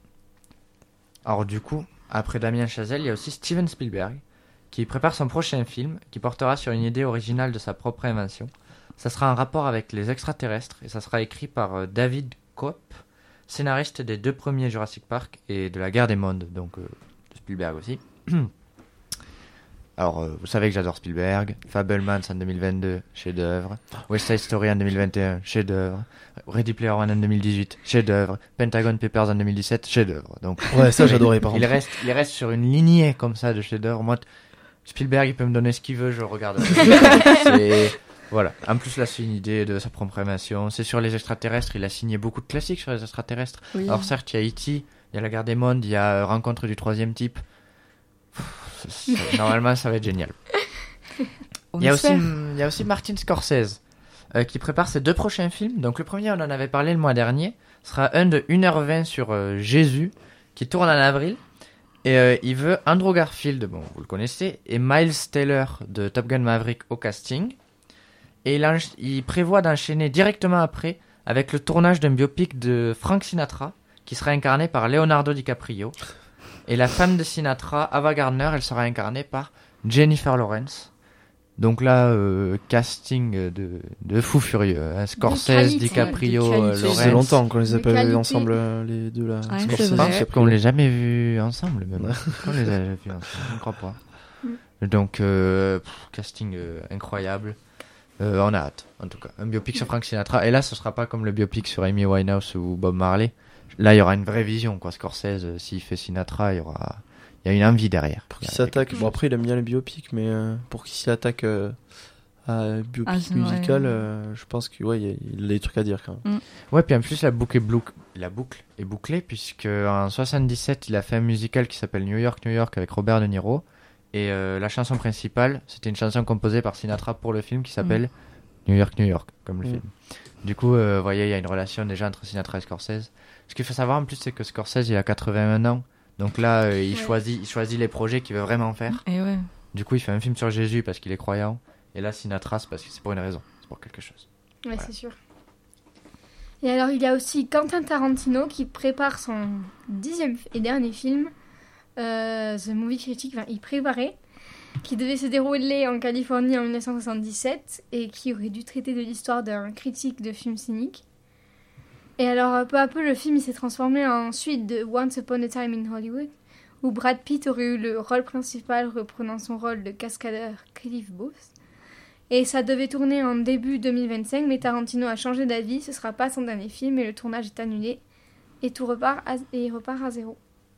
Alors du coup, après Damien Chazelle, il y a aussi Steven Spielberg qui prépare son prochain film qui portera sur une idée originale de sa propre invention. Ça sera en rapport avec les extraterrestres et ça sera écrit par David Koepp, scénariste des 2 premiers Jurassic Park et de la Guerre des Mondes, donc de Spielberg aussi. Alors, vous savez que j'adore Spielberg. Fabelmans en 2022, chef-d'œuvre. West Side Story en 2021, chef-d'œuvre. Ready Player One en 2018, chef-d'œuvre. Pentagon Papers en 2017, chef-d'œuvre. Donc, Ouais, ça j'adorais par il contre. reste sur une lignée comme ça de chef-d'œuvre. Moi, Spielberg, il peut me donner ce qu'il veut, je le regarde. Voilà. En plus, là, c'est une idée de sa propre invention. C'est sur les extraterrestres. Il a signé beaucoup de classiques sur les extraterrestres. Oui. Alors certes, il y a E.T., il y a La Guerre des Mondes, il y a Rencontre du troisième type. Normalement, ça va être génial. On Il y a espère. aussi Martin Scorsese qui prépare ses 2 prochains films. Donc le premier, on en avait parlé le mois dernier, sera un de 1h20 sur Jésus, qui tourne en avril. Et il veut Andrew Garfield, bon, vous le connaissez, et Miles Teller de Top Gun Maverick au casting. Et il prévoit d'enchaîner directement après avec le tournage d'un biopic de Frank Sinatra, qui sera incarné par Leonardo DiCaprio. Et la femme de Sinatra, Ava Gardner, elle sera incarnée par Jennifer Lawrence. Donc là, casting de fou furieux. Hein. Scorsese, qualité, DiCaprio, de qualité. Ça Lawrence. faisait longtemps qu'on les De appelle qualité. ensemble, les deux là. Ouais, Scorsese, c'est Je vrai. pense DiCaprio. qu'on les jamais vus ensemble, même. On les a jamais vus ensemble, je ne crois pas. Donc, casting incroyable. On a hâte, en tout cas. Un biopic sur Frank Sinatra. Et là, ce sera pas comme le biopic sur Amy Winehouse ou Bob Marley. Là, il y aura une vraie vision, quoi. Scorsese, s'il fait Sinatra, il y a une envie derrière. Pour qu'il s'attaque. Bon, après, il aime bien les biopics, mais pour qu'il s'y attaque à un biopic Ah, c'est musical, vrai. je pense qu'il il a des trucs à dire quand même. Ouais, puis en plus, la boucle est bouclée, puisque en 77, il a fait un musical qui s'appelle New York, New York avec Robert De Niro. Et la chanson principale, c'était une chanson composée par Sinatra pour le film qui s'appelle New York, comme le film. Du coup, vous voyez, il y a une relation déjà entre Sinatra et Scorsese. Ce qu'il faut savoir en plus, c'est que Scorsese, il a 81 ans. Donc là, il choisit les projets qu'il veut vraiment faire. Et ouais. Du coup, il fait un film sur Jésus parce qu'il est croyant. Et là, Sinatra, c'est parce que c'est pour une raison. C'est pour quelque chose. Ouais, Voilà. c'est sûr. Et alors, il y a aussi Quentin Tarantino qui prépare son 10e et dernier film, The Movie Critic, enfin, il préparait, qui devait se dérouler en Californie en 1977 et qui aurait dû traiter de l'histoire d'un critique de films cyniques. Et alors, peu à peu, le film il s'est transformé en suite de Once Upon a Time in Hollywood, où Brad Pitt aurait eu le rôle principal reprenant son rôle de cascadeur Cliff Booth. Et ça devait tourner en début 2025, mais Tarantino a changé d'avis, ce sera pas son dernier film et le tournage est annulé. Et tout repart à zéro.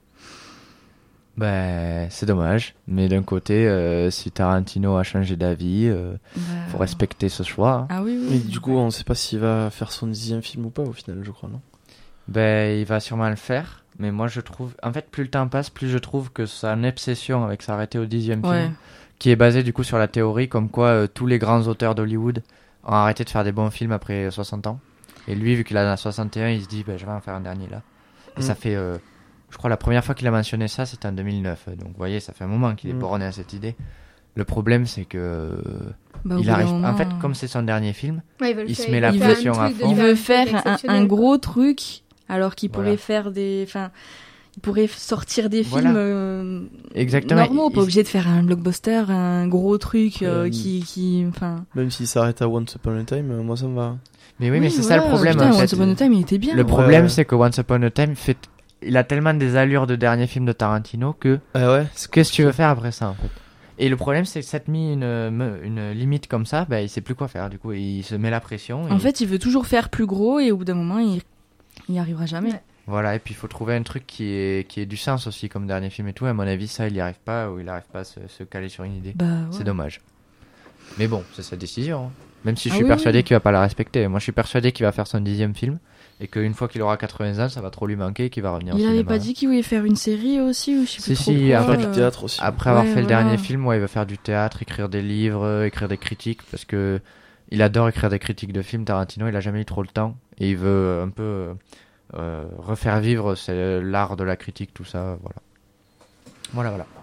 Ben, c'est dommage. Mais d'un côté, si Tarantino a changé d'avis, faut respecter ce choix. Hein. Ah oui, oui. Mais du coup, on sait pas s'il va faire son 10e film ou pas au final, je crois, non? Ben, il va sûrement le faire. Mais moi, je trouve... En fait, plus le temps passe, plus je trouve que sa obsession avec s'arrêter au 10e Ouais. film, qui est basé du coup sur la théorie comme quoi tous les grands auteurs d'Hollywood ont arrêté de faire des bons films après 60 ans. Et lui, vu qu'il en a 61, il se dit ben, je vais en faire un dernier là. Et ça fait, je crois, la première fois qu'il a mentionné ça, c'était en 2009. Donc vous voyez, ça fait un moment qu'il est borné à cette idée. Le problème, c'est que il arrive. En fait, comme c'est son dernier film, Ouais, il se met la pression à fond. Il veut faire un gros truc alors qu'il Voilà. pourrait faire des... Enfin, il pourrait sortir des Voilà. films Exactement. normaux, pas obligé de faire un blockbuster, un gros truc qui... Enfin... Même s'il s'arrête à Once Upon a Time, moi ça me va. Mais oui, mais c'est ça le voilà. problème. Putain, en fait. Once Upon a Time, il était bien. Le problème, Ouais. c'est que Once Upon a Time il a tellement des allures de dernier film de Tarantino que Ah ouais. qu'est-ce que tu veux faire après ça en fait. Et le problème, c'est que ça te mis une limite comme ça, bah, il sait plus quoi faire. Du coup, il se met la pression. En fait, il veut toujours faire plus gros et au bout d'un moment, il y arrivera jamais. Ouais. Voilà, et puis il faut trouver un truc qui ait du sens aussi comme dernier film et tout. À mon avis, ça, il y arrive pas, ou il arrive pas à se caler sur une idée. Bah, ouais. C'est dommage. Mais bon, c'est sa décision. Hein. Même si je Ah suis oui, persuadé oui. qu'il va pas la respecter. Moi, je suis persuadé qu'il va faire son 10e film et qu'une fois qu'il aura 80 ans, ça va trop lui manquer et qu'il va revenir au Il avait cinéma. pas dit qu'il voulait faire une série aussi ou je sais Si, plus trop si, quoi, après, Du théâtre aussi. Après avoir Ouais, fait le voilà. dernier film, il va faire du théâtre, écrire des livres, écrire des critiques, parce que il adore écrire des critiques de films. Tarantino, il a jamais eu trop le temps et il veut un peu refaire vivre l'art de la critique, tout ça, voilà. Voilà.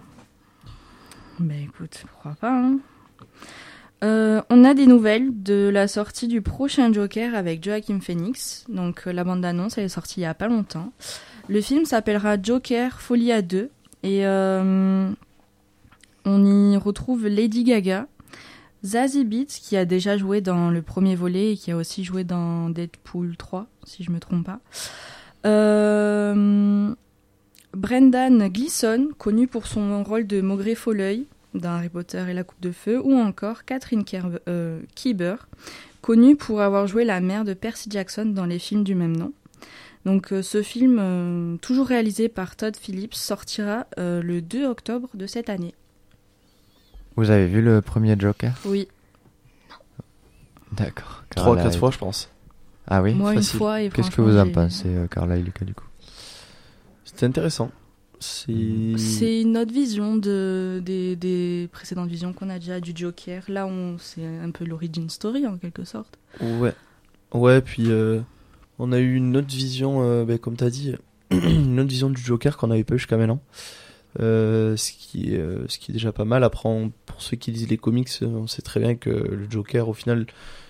Bah écoute, pourquoi pas, hein. On a des nouvelles de la sortie du prochain Joker avec Joaquin Phoenix. Donc la bande-annonce, elle est sortie il y a pas longtemps. Le film s'appellera Joker Folie à 2 et on y retrouve Lady Gaga, Zazie Beetz qui a déjà joué dans le premier volet et qui a aussi joué dans Deadpool 3, si je me trompe pas. Brendan Gleeson, connu pour son rôle de Maugrey Folleuil dans Harry Potter et la Coupe de Feu, ou encore Catherine Kieber, connue pour avoir joué la mère de Percy Jackson dans les films du même nom. Donc ce film, toujours réalisé par Todd Phillips, sortira le 2 octobre de cette année. Vous avez vu le premier Joker? Oui, D'accord. 3-4 fois, je pense. Ah oui? moi facile. une fois. Et Qu'est-ce que franchement, vous en j'ai- pensez, Carla et Lucas, du coup? C'était intéressant. C'est une autre vision des précédentes visions qu'on a déjà du Joker. Là, c'est un peu l'origin story en quelque sorte. Ouais, puis on a eu une autre vision, comme t'as dit, une autre vision du Joker qu'on n'avait pas eu jusqu'à maintenant. Ce qui est déjà pas mal. Après, pour ceux qui lisent les comics, on sait très bien que le Joker, au final,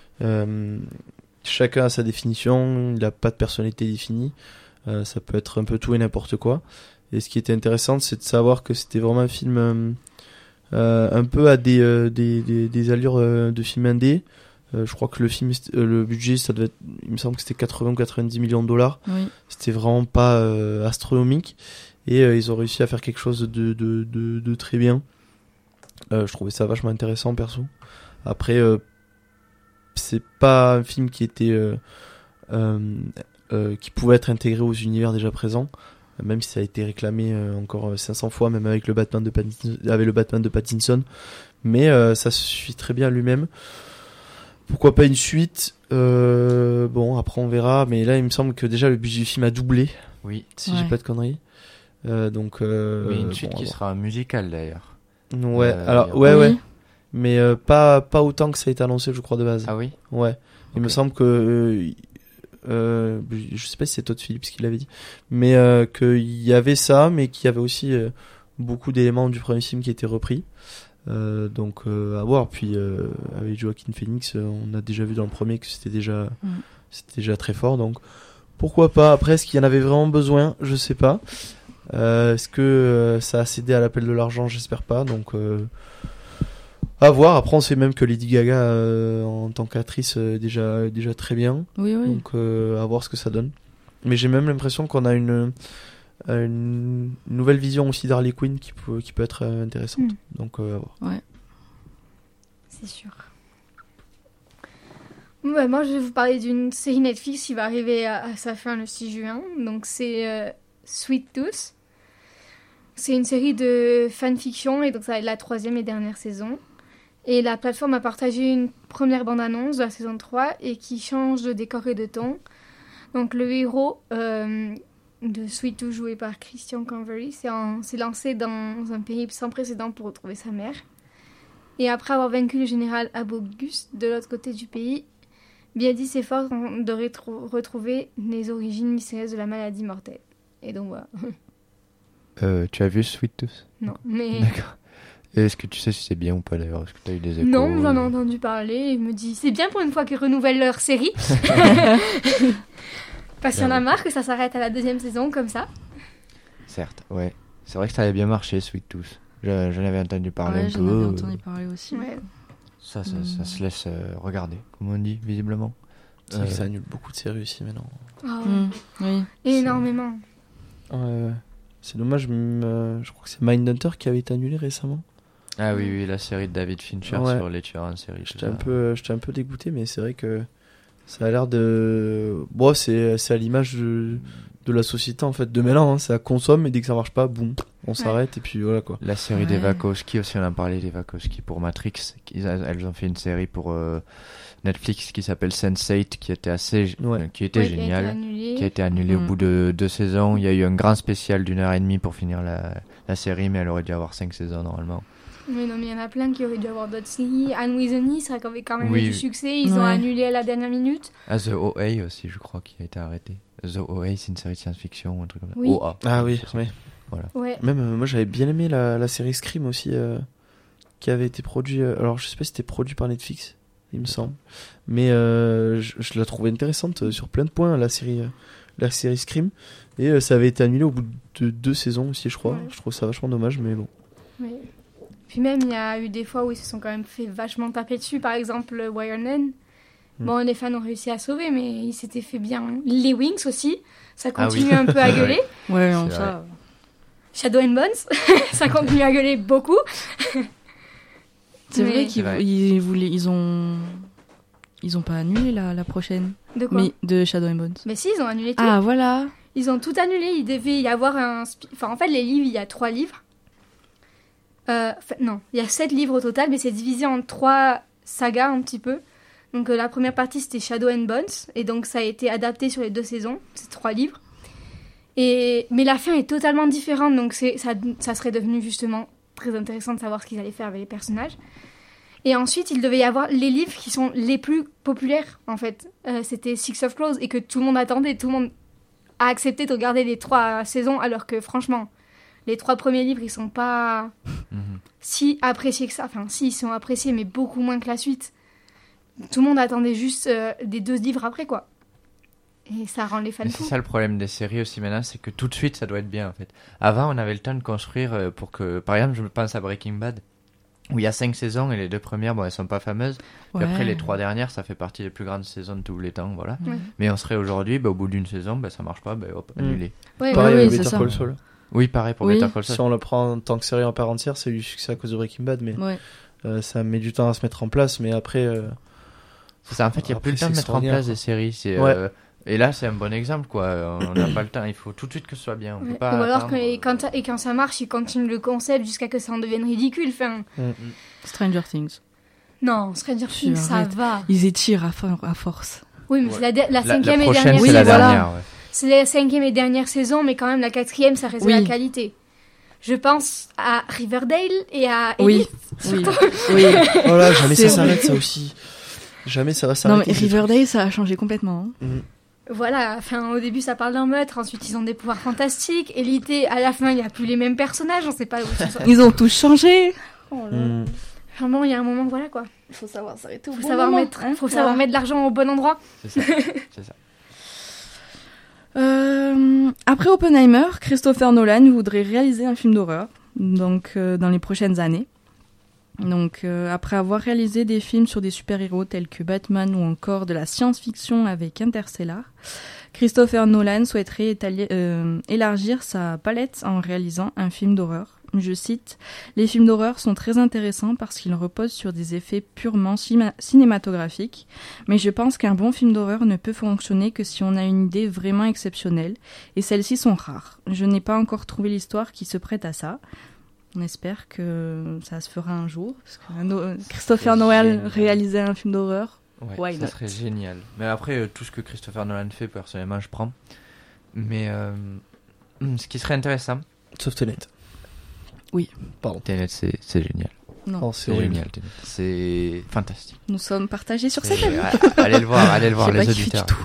chacun a sa définition, il n'a pas de personnalité définie. Ça peut être un peu tout et n'importe quoi. Et ce qui était intéressant, c'est de savoir que c'était vraiment un film un peu à des allures de film indé. Je crois que le budget, ça devait être, il me semble que c'était 80 ou 90 millions de dollars. Oui. C'était vraiment pas astronomique. Et ils ont réussi à faire quelque chose de très bien. Je trouvais ça vachement intéressant, perso. Après, c'est pas un film qui était qui pouvait être intégré aux univers déjà présents, même si ça a été réclamé encore 500 fois, même avec le Batman de Pattinson. Mais ça se suit très bien à lui-même. Pourquoi pas une suite? Bon, après on verra. Mais là, il me semble que déjà le budget du film a doublé, Oui. si Ouais. j'ai pas de conneries. Donc, Mais une suite bon, qui alors. sera musicale d'ailleurs. Ouais, il y alors a- ouais, Oui. ouais. mais pas autant que ça a été annoncé, je crois, de base. Ah oui. Ouais. Il me semble que je sais pas si c'est Todd Phillips qui l'avait dit, mais qu'il y avait ça, mais qu'il y avait aussi beaucoup d'éléments du premier film qui étaient repris. Donc à voir. Puis avec Joaquin Phoenix, on a déjà vu dans le premier que c'était déjà très fort. Donc pourquoi pas. Après, est-ce qu'il y en avait vraiment besoin? Je sais pas. Est-ce que ça a cédé à l'appel de l'argent? J'espère pas. Donc à voir. Après, on sait même que Lady Gaga en tant qu'actrice déjà très bien. Oui. Donc à voir ce que ça donne. Mais j'ai même l'impression qu'on a une nouvelle vision aussi d'Harley Quinn qui peut être intéressante. Donc à voir. Ouais. C'est sûr. Ouais, moi, je vais vous parler d'une série Netflix qui va arriver à sa fin le 6 juin. Donc c'est Sweet Tooth. C'est une série de fanfiction et donc ça va être la 3e et dernière saison. Et la plateforme a partagé une première bande-annonce de la saison 3 et qui change de décor et de ton. Donc le héros de Sweet Tooth, joué par Christian Convery, s'est lancé dans un périple sans précédent pour retrouver sa mère. Et après avoir vaincu le général Abogus de l'autre côté du pays, Biadi s'efforce de retrouver les origines mystérieuses de la maladie mortelle. Et donc voilà. Tu as vu Sweet Tooth? Non, mais... D'accord. Et est-ce que tu sais si c'est bien ou pas d'ailleurs? Est-ce que tu as eu des échos? Non, j'en ai entendu parler et me dit c'est bien pour une fois qu'ils renouvellent leur série. Parce qu'il y en a marre que ça s'arrête à la 2e saison comme ça. Certes, ouais. C'est vrai que ça avait bien marché, Sweet Tooth. J'en avais entendu parler un peu. J'en avais entendu parler aussi. Ouais. Ça se laisse regarder, comme on dit, visiblement. C'est vrai que ça annule beaucoup de séries aussi maintenant. Oh. Oui. Énormément. Ouais. C'est dommage, je crois que c'est Mindhunter qui avait été annulé récemment. Ah oui, la série de David Fincher sur les tueurs en série. J'étais un peu dégoûté, mais c'est vrai que ça a l'air de... Bon, c'est à l'image de la société en fait, de maintenant, hein. Ça consomme et dès que ça marche pas, boum, on s'arrête et puis voilà quoi. La série des Wachowski aussi, on en parlait des Wachowski pour Matrix. Elles ont fait une série pour Netflix qui s'appelle Sense8 qui était géniale, qui a été annulée au bout de 2 saisons. Il y a eu un grand spécial d'1h30 pour finir la série, mais elle aurait dû avoir 5 saisons normalement. Mais non, mais il y en a plein qui auraient dû avoir d'autres séries. Anne with an E, ça avait quand même eu du succès. Ils ont annulé à la dernière minute. The OA aussi, je crois, qui a été arrêté. The OA, c'est une série de science-fiction ou un truc comme ça. Oui. OA. Ah oui, oui. Voilà. Ouais. Même moi j'avais bien aimé la série Scream aussi, qui avait été produite. Alors je sais pas si c'était produit par Netflix, il me semble. Mais je la trouvais intéressante sur plein de points, la série Scream. Et ça avait été annulé au bout de 2 saisons aussi, je crois. Ouais. Je trouve ça vachement dommage, mais bon. Oui. Puis même, il y a eu des fois où ils se sont quand même fait vachement taper dessus. Par exemple, Wireman. Bon, les fans ont réussi à sauver, mais ils s'étaient fait bien. Les Wings aussi, ça continue un peu à gueuler. Ouais, non, ça... Shadow and Bones, ça continue à gueuler beaucoup. C'est vrai qu'ils ont pas annulé la prochaine. De quoi? Mais de Shadow and Bones. Mais si, ils ont annulé tout. Ah, voilà. Ils ont tout annulé. Il devait y avoir en fait, les livres, il y a 3 livres. Non, il y a 7 livres au total, mais c'est divisé en 3 sagas un petit peu. Donc la première partie, c'était Shadow and Bones. Et donc ça a été adapté sur les 2 saisons. C'est 3 livres. Mais la fin est totalement différente. Donc ça serait devenu justement très intéressant de savoir ce qu'ils allaient faire avec les personnages. Et ensuite, il devait y avoir les livres qui sont les plus populaires, en fait. C'était Six of Crows et que tout le monde attendait. Tout le monde a accepté de regarder les 3 saisons, alors que franchement, les 3 premiers livres, ils sont pas si appréciés que ça. Enfin, si, ils sont appréciés, mais beaucoup moins que la suite. Tout le monde attendait juste des 2 livres après, quoi. Et ça rend les fans fous. C'est ça le problème des séries aussi maintenant, c'est que tout de suite, ça doit être bien, en fait. Avant, on avait le temps de construire pour que... Par exemple, je pense à Breaking Bad, où il y a 5 saisons et les 2 premières, bon, elles sont pas fameuses. Puis après, les 3 dernières, ça fait partie des plus grandes saisons de tous les temps, voilà. Ouais. Mais on serait aujourd'hui, au bout d'une saison, ça marche pas, hop, annulé. Ouais, pareil avec Better Call Saul. Oui, pareil pour Better Call Saul. Si on le prend en tant que série en part entière, c'est du succès à cause de Breaking Bad, mais ça met du temps à se mettre en place, mais après... C'est ça, en fait, il n'y a plus le temps de mettre en place des séries. Et là, c'est un bon exemple, quoi. On n'a pas le temps, il faut tout de suite que ce soit bien. On peut pas ou alors, quand ça marche, ils continuent le concept jusqu'à ce que ça en devienne ridicule. Enfin... Stranger Things. Non, Stranger Things, ça va. Ils étirent à force. Oui, mais c'est la 5e et prochaine, dernière c'est la dernière. C'est la 5e et dernière saison, mais quand même, la 4e, ça reste de la qualité. Je pense à Riverdale et à Oui, Elite. oui. Oh là, jamais C'est ça vrai. s'arrête, ça aussi. Jamais ça va Non, s'arrêter. mais Riverdale, ça a changé complètement. Hein. Voilà, enfin, au début ça parle d'un meurtre, ensuite ils ont des pouvoirs fantastiques. Elite, à la fin il n'y a plus les mêmes personnages, on sait pas où ils sont. Ils ont tous changé. Enfin bon, il y a un moment, voilà quoi. Il faut savoir s'arrêter au Faut bon savoir moment, mettre, hein. faut savoir mettre de l'argent au bon endroit. C'est ça. C'est ça. Après Oppenheimer, Christopher Nolan voudrait réaliser un film d'horreur, donc dans les prochaines années. Donc après avoir réalisé des films sur des super-héros tels que Batman ou encore de la science-fiction avec Interstellar, Christopher Nolan souhaiterait élargir sa palette en réalisant un film d'horreur. Je cite, « Les films d'horreur sont très intéressants parce qu'ils reposent sur des effets purement cinématographiques, mais je pense qu'un bon film d'horreur ne peut fonctionner que si on a une idée vraiment exceptionnelle, et celles-ci sont rares. Je n'ai pas encore trouvé l'histoire qui se prête à ça. » On espère que ça se fera un jour, parce que Christopher Nolan génial. réalisait un film d'horreur. Ouais, Why ça not? serait génial. Mais après, tout ce que Christopher Nolan fait, personnellement, je prends. Mais ce qui serait intéressant... Sauf Tenet. Oui. Pardon. Tenet, c'est génial. Non, Oh, C'est c'est horrible. génial, Tenet. C'est fantastique. nous sommes partagés sur cette avis. Allez le voir, J'ai les pas kiffé auditeurs. du tout.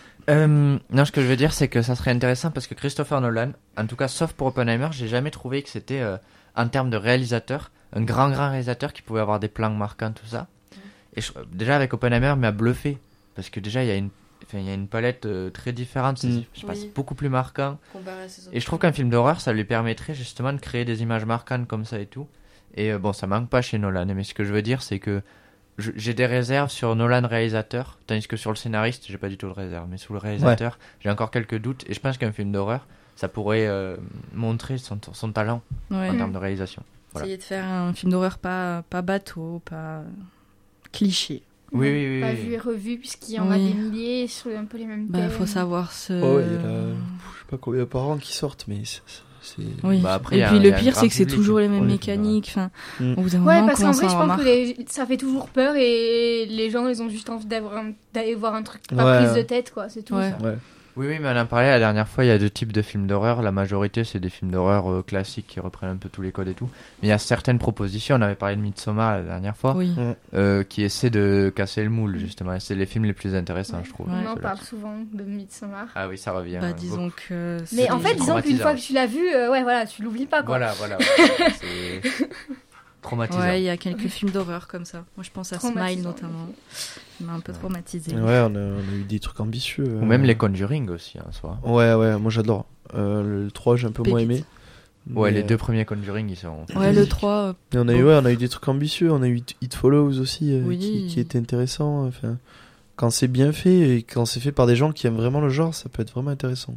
Non, ce que je veux dire, c'est que ça serait intéressant parce que Christopher Nolan, en tout cas, sauf pour Oppenheimer, j'ai jamais trouvé que c'était, en termes de réalisateur, un grand réalisateur qui pouvait avoir des plans marquants, tout ça. Et déjà, avec Oppenheimer, il m'a bluffé. Parce que déjà, il y a une palette très différente. Je sais pas, Oui. c'est beaucoup plus marquant. Et je trouve qu'un film d'horreur, ça lui permettrait justement de créer des images marquantes comme ça et tout. Et bon, ça manque pas chez Nolan. Mais ce que je veux dire, c'est que j'ai des réserves sur Nolan réalisateur, tandis que sur le scénariste, j'ai pas du tout de réserve. Mais sur le réalisateur, j'ai encore quelques doutes. Et je pense qu'un film d'horreur, ça pourrait montrer son talent Ouais. en termes de réalisation. Voilà. Essayer de faire un film d'horreur pas bateau, pas cliché. Oui. Pas vu et revu, puisqu'il y en a Oui. des milliers sur un peu les mêmes Bah, thèmes. faut savoir se... Oh, il y a je sais pas combien par an qui sortent, mais c'est... Oui. Bah, après, il y Et a- puis il y le a un pire, grand c'est que c'est public. toujours les mêmes Ouais, mécaniques. Enfin, Mm. au bout d'un Ouais, moment, parce on qu'en commence vrai, à je en avoir pense marre. que ça fait toujours peur et les gens, ils ont juste envie d'aller voir un truc pas Ouais. prise de tête, quoi. C'est tout. Ouais. Ça. Ouais. Oui, mais on en parlait la dernière fois, il y a deux types de films d'horreur. La majorité, c'est des films d'horreur classiques qui reprennent un peu tous les codes et tout. Mais il y a certaines propositions, on avait parlé de Midsommar la dernière fois, Oui. qui essaient de casser le moule, justement. Et c'est les films les plus intéressants, je trouve. Ouais. On en ceux-là. parle souvent de Midsommar. Ah oui, ça revient. Bah, beaucoup. disons que... Mais c'est- en fait, disons qu'une fois que tu l'as vu, ouais, voilà, tu l'oublies pas, quoi. Voilà. C'est traumatisant. Ouais, il y a quelques films d'horreur comme ça. Moi, je pense à Smile, Traumatisant. notamment. Il m'a un peu traumatisé. Ouais, on a eu des trucs ambitieux. Ou même les Conjuring aussi, en soi. Ouais, moi j'adore. Le 3, j'ai un peu moins aimé. Ouais, Mais, les deux premiers Conjuring, ils sont... Ouais, le 3... Et on a eu des trucs ambitieux. On a eu It Follows aussi, Oui. qui était intéressant. Enfin, quand c'est bien fait et quand c'est fait par des gens qui aiment vraiment le genre, ça peut être vraiment intéressant.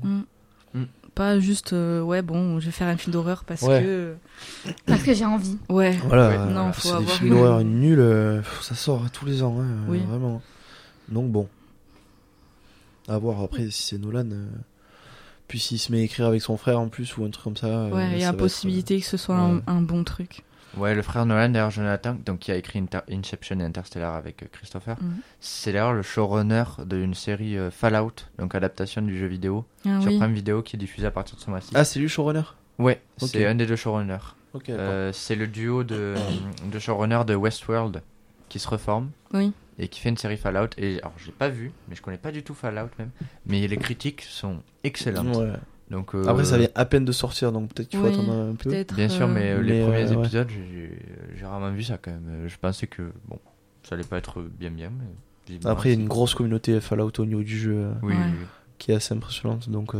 Pas juste, ouais, bon, je vais faire un film d'horreur parce Ouais. que... Parce que j'ai envie. Ouais. Voilà, Ouais. Non, faut c'est des avoir films une- d'horreur nuls, ça sort tous les ans, hein, Oui. vraiment. Donc bon, à voir après si c'est Nolan. Puis s'il se met à écrire avec son frère en plus ou un truc comme ça. Ouais, il y ça a va possibilité que ce soit ouais. un bon truc. Ouais, le frère Nolan, d'ailleurs, Jonathan, donc, qui a écrit Inception et Interstellar avec Christopher, c'est d'ailleurs le showrunner d'une série Fallout, donc adaptation du jeu vidéo, Ah sur oui. Prime Video, qui est diffusée à partir de ce mois-ci. Ah, c'est lui le showrunner. Ouais, Ok. c'est un des deux showrunners. Ok, d'accord. C'est le duo de showrunners de Westworld qui se reforme Oui. et qui fait une série Fallout. Et alors, j'ai pas vu, mais je connais pas du tout Fallout même. Mais les critiques sont excellentes. Ouais. Donc, Après, ça vient à peine de sortir, donc peut-être qu'il faut Oui, attendre un peu. peut-être. bien sûr, mais les mais, premiers ouais. épisodes, j'ai rarement vu ça quand même. Je pensais que bon, ça allait pas être bien, mais visiblement, Après, il y a si. une grosse communauté Fallout au niveau du jeu Oui, Ouais. oui. qui est assez impressionnante. Donc,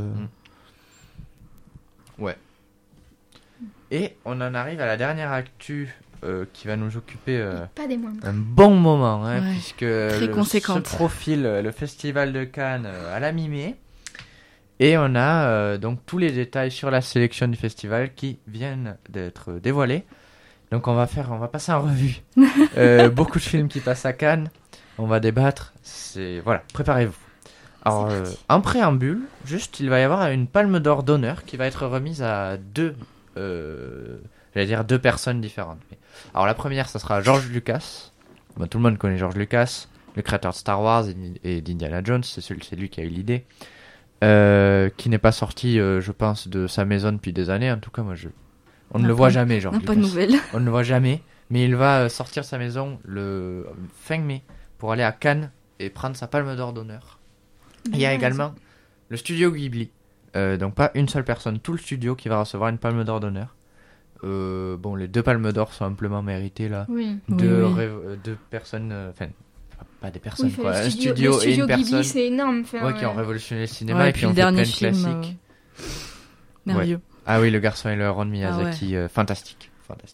Ouais. Et on en arrive à la dernière actu qui va nous occuper Pas des moindres. un bon moment, hein, Ouais. puisque Très conséquente. se profile le Festival de Cannes à la mi-mai. Et on a donc tous les détails sur la sélection du festival qui viennent d'être dévoilés. Donc on va passer en revue beaucoup de films qui passent à Cannes. On va débattre. Voilà, préparez-vous. Alors, en préambule, juste, il va y avoir une palme d'or d'honneur qui va être remise à deux personnes différentes. Alors la première, ça sera George Lucas. Bon, tout le monde connaît George Lucas, le créateur de Star Wars et d'Indiana Jones. C'est lui qui a eu l'idée. Qui n'est pas sorti, je pense, de sa maison depuis des années. En tout cas, moi, On ne le voit jamais, On George n'a pas de Lucas. nouvelles. On ne le voit jamais, mais il va sortir sa maison le fin mai pour aller à Cannes et prendre sa palme d'or d'honneur. Il y a également le studio Ghibli, donc pas une seule personne, tout le studio qui va recevoir une palme d'or d'honneur. Bon, les 2 palmes d'or sont amplement méritées là. Oui. Deux, Oui. deux personnes, enfin pas des personnes Oui, quoi, le un studio le et studio une Ghibli, personne c'est énorme. Enfin, qui ont révolutionné le cinéma Ouais, et et qui puis ont le fait plein dernier de film, classiques. merveilleux. Ah oui, Le Garçon et le Héron de Miyazaki, fantastique.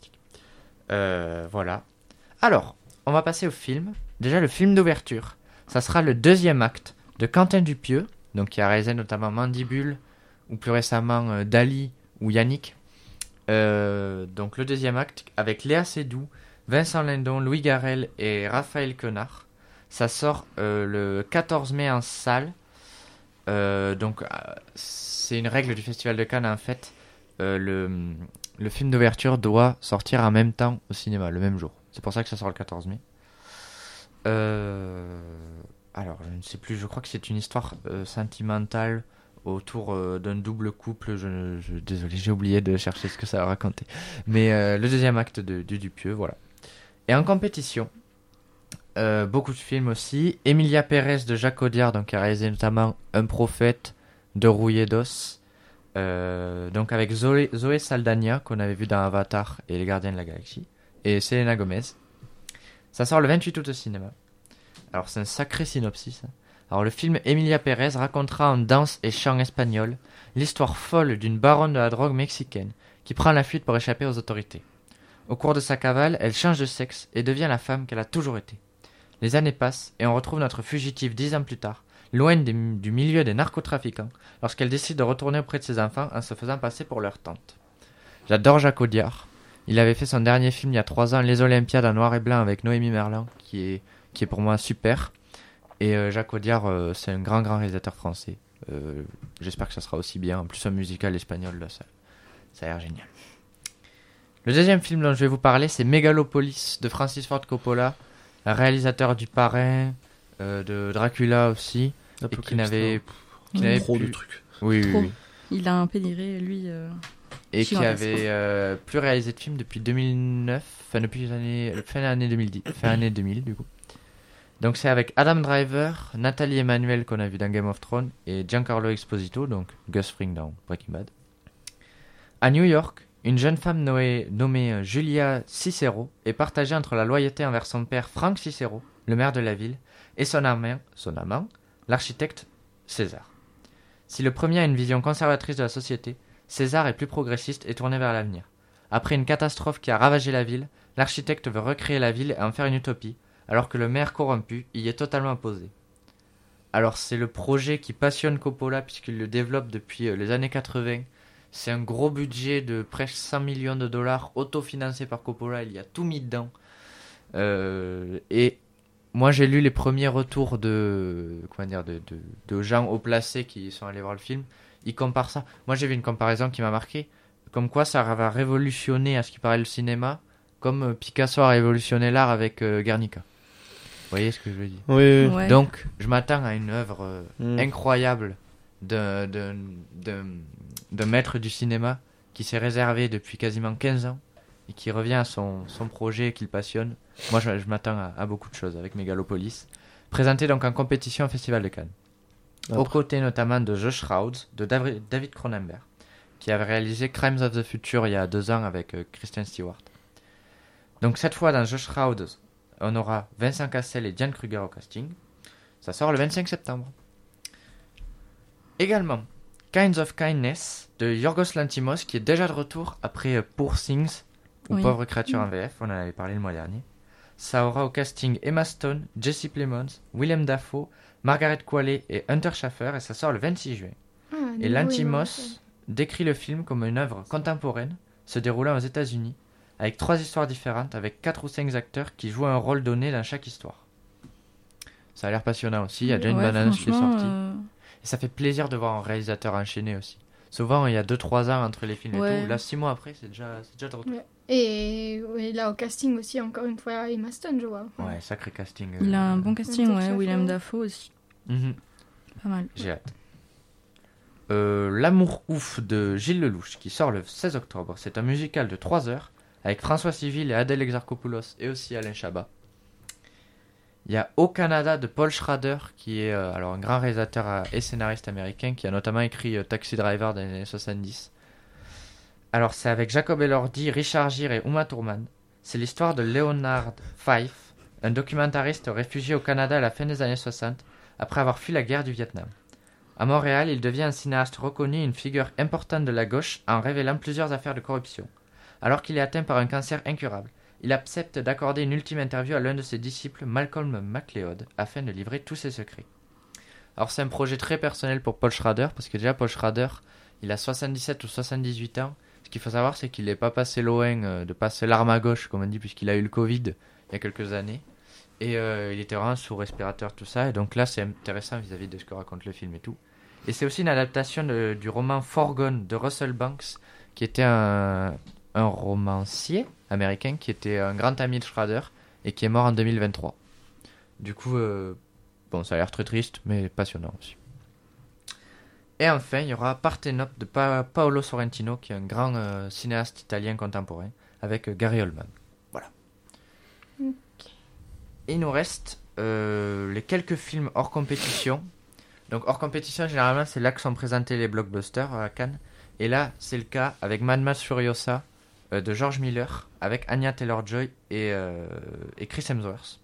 Voilà. Alors, on va passer au film. Déjà, le film d'ouverture. Ça sera le 2e acte de Quentin Dupieux, donc qui a réalisé notamment Mandibule, ou plus récemment Dali ou Yannick. Donc le 2e acte avec Léa Seydoux, Vincent Lindon, Louis Garrel et Raphaël Quenard. Ça sort le 14 mai en salle. C'est une règle du Festival de Cannes en fait. Le film d'ouverture doit sortir en même temps au cinéma, le même jour. C'est pour ça que ça sort le 14 mai. Alors, je ne sais plus, je crois que c'est une histoire sentimentale autour d'un double couple. Désolé, j'ai oublié de chercher ce que ça a raconté. Mais le 2e acte de Dupieux, voilà. Et en compétition, beaucoup de films aussi. Emilia Pérez de Jacques Audiard, donc, qui a réalisé notamment Un prophète de Rouillé d'Os. Donc avec Zoé Saldana, qu'on avait vu dans Avatar et Les Gardiens de la Galaxie. Et Selena Gomez. Ça sort le 28 août au cinéma. Alors c'est un sacré synopsis. Alors le film Emilia Pérez racontera en danse et chant espagnol l'histoire folle d'une baronne de la drogue mexicaine qui prend la fuite pour échapper aux autorités. Au cours de sa cavale, elle change de sexe et devient la femme qu'elle a toujours été. Les années passent et on retrouve notre fugitive 10 ans plus tard, loin du milieu des narcotrafiquants, lorsqu'elle décide de retourner auprès de ses enfants en se faisant passer pour leur tante. J'adore Jacques Audiard. Il avait fait son dernier film il y a 3 ans, Les Olympiades en noir et blanc avec Noémie Merlan, qui est pour moi super. Et Jacques Audiard, c'est un grand réalisateur français. J'espère que ça sera aussi bien. En plus, un musical espagnol, là, ça a l'air génial. Le 2e film dont je vais vous parler, c'est Megalopolis de Francis Ford Coppola, réalisateur du Parrain, de Dracula aussi, et qui n'avait trop plus... de trucs. Oui, Trop. oui, oui. Il a un pédigré, lui. Et qui gigantesque. avait plus réalisé de films depuis 2009, enfin depuis fin d'année 2010, fin année 2000 du coup. Donc c'est avec Adam Driver, Nathalie Emmanuel qu'on a vu dans Game of Thrones et Giancarlo Esposito, donc Gus Fring dans Breaking Bad. À New York, une jeune femme nommée Julia Cicero est partagée entre la loyauté envers son père Frank Cicero, le maire de la ville, et son amant, l'architecte César. Si le premier a une vision conservatrice de la société, César est plus progressiste et tourné vers l'avenir. Après une catastrophe qui a ravagé la ville, l'architecte veut recréer la ville et en faire une utopie, alors que le maire corrompu y est totalement opposé. Alors c'est le projet qui passionne Coppola puisqu'il le développe depuis les années 80. C'est un gros budget de presque 100 millions de dollars autofinancé par Coppola, il y a tout mis dedans. Et moi j'ai lu les premiers retours de gens haut placés qui sont allés voir le film. Ils comparent ça. Moi j'ai vu une comparaison qui m'a marqué, comme quoi ça va révolutionner à ce qui paraît le cinéma, comme Picasso a révolutionné l'art avec Guernica. Vous voyez ce que je veux dire? Oui. Ouais. Donc je m'attends à une œuvre incroyable d'un maître du cinéma qui s'est réservé depuis quasiment 15 ans et qui revient à son projet qu'il passionne. Moi je m'attends à beaucoup de choses avec Megalopolis, présenté donc en compétition au Festival de Cannes. Aux côtés notamment de Josh Raoud, de David Cronenberg, qui avait réalisé Crimes of the Future il y a 2 ans avec Kristen Stewart. Donc cette fois dans Josh Raoud, on aura Vincent Cassel et Diane Kruger au casting. Ça sort le 25 septembre. Également, Kinds of Kindness de Yorgos Lanthimos, qui est déjà de retour après Poor Things, ou Oui. Pauvre créature en VF, on en avait parlé le mois dernier. Ça aura au casting Emma Stone, Jesse Plemons, Willem Dafoe, Margaret Qualley et Hunter Schafer, et ça sort le 26 juin. Et Lanthimos décrit le film comme une œuvre contemporaine, se déroulant aux États-Unis, avec 3 histoires différentes, avec 4 ou 5 acteurs qui jouent un rôle donné dans chaque histoire. Ça a l'air passionnant aussi, il y a déjà une bande-annonce qui est sortie. Et ça fait plaisir de voir un réalisateur enchaîné aussi. Souvent, il y a 2-3 ans entre les films et tout. Là, 6 mois après, c'est déjà de retour. Ouais. Et là, au casting aussi, encore une fois, Emma Stone, je vois. Ouais, sacré casting. Il a un bon casting, Hunter ouais. Schafer. Willem Dafoe aussi. Mhm. Pas mal. J'ai hâte. L'amour ouf de Gilles Lelouch qui sort le 16 octobre. C'est un musical de 3 heures avec François Civil et Adèle Exarchopoulos et aussi Alain Chabat. Il y a Au Canada de Paul Schrader qui est alors un grand réalisateur et scénariste américain qui a notamment écrit Taxi Driver dans les années 70. Alors c'est avec Jacob Elordi, Richard Gere et Uma Thurman. C'est l'histoire de Leonard Fife, un documentariste réfugié au Canada à la fin des années 60 après avoir fui la guerre du Vietnam. À Montréal, il devient un cinéaste reconnu et une figure importante de la gauche en révélant plusieurs affaires de corruption. Alors qu'il est atteint par un cancer incurable, il accepte d'accorder une ultime interview à l'un de ses disciples, Malcolm McLeod, afin de livrer tous ses secrets. Alors c'est un projet très personnel pour Paul Schrader, parce que déjà Paul Schrader, il a 77 ou 78 ans. Ce qu'il faut savoir, c'est qu'il n'est pas passé loin de passer l'arme à gauche, comme on dit, puisqu'il a eu le Covid il y a quelques années. Et il était vraiment sous respirateur, tout ça. Et donc là, c'est intéressant vis-à-vis de ce que raconte le film et tout. Et c'est aussi une adaptation du roman Forgone de Russell Banks, qui était un romancier américain, qui était un grand ami de Schrader, et qui est mort en 2023. Du coup, bon, ça a l'air très triste, mais passionnant aussi. Et enfin, il y aura Partenope de Paolo Sorrentino, qui est un grand cinéaste italien contemporain, avec Gary Oldman. Voilà. Ok. Et il nous reste les quelques films hors compétition. Donc hors compétition, généralement, c'est là que sont présentés les blockbusters à Cannes. Et là, c'est le cas avec Mad Max Furiosa de George Miller, avec Anya Taylor-Joy et Chris Hemsworth.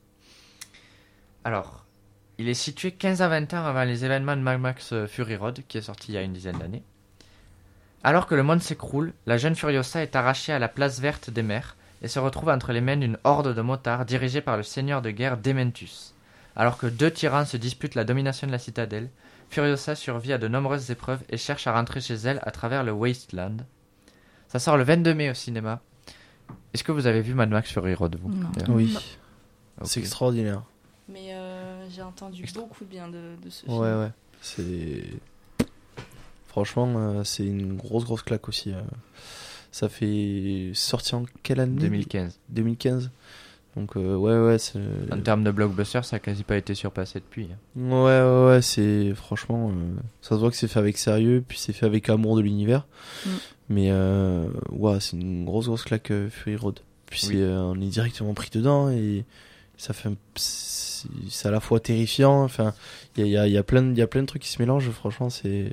Alors, il est situé 15 à 20 ans avant les événements de Mad Max Fury Road, qui est sorti il y a une dizaine d'années. Alors que le monde s'écroule, la jeune Furiosa est arrachée à la place verte des mers et se retrouve entre les mains d'une horde de motards dirigée par le seigneur de guerre Dementus. Alors que 2 tyrans se disputent la domination de la citadelle, Furiosa survit à de nombreuses épreuves et cherche à rentrer chez elle à travers le Wasteland. Ça sort le 22 mai au cinéma. Est-ce que vous avez vu Mad Max Fury Road, vous? Non. Oui, Ok. c'est extraordinaire. Mais j'ai entendu beaucoup de bien de ce film. Ouais, c'est... Franchement, c'est une grosse claque aussi. Ça fait... Sorti en quelle année? 2015. 2015. Donc ouais, c'est... En termes de blockbuster, ça n'a quasi pas été surpassé depuis. Ouais, c'est... Franchement, ça se voit que c'est fait avec sérieux, puis c'est fait avec amour de l'univers. Mais ouais, c'est une grosse claque Fury Road. Puis Oui. on est directement pris dedans et ça fait c'est à la fois terrifiant. Enfin, il y a plein de trucs qui se mélangent. Franchement, c'est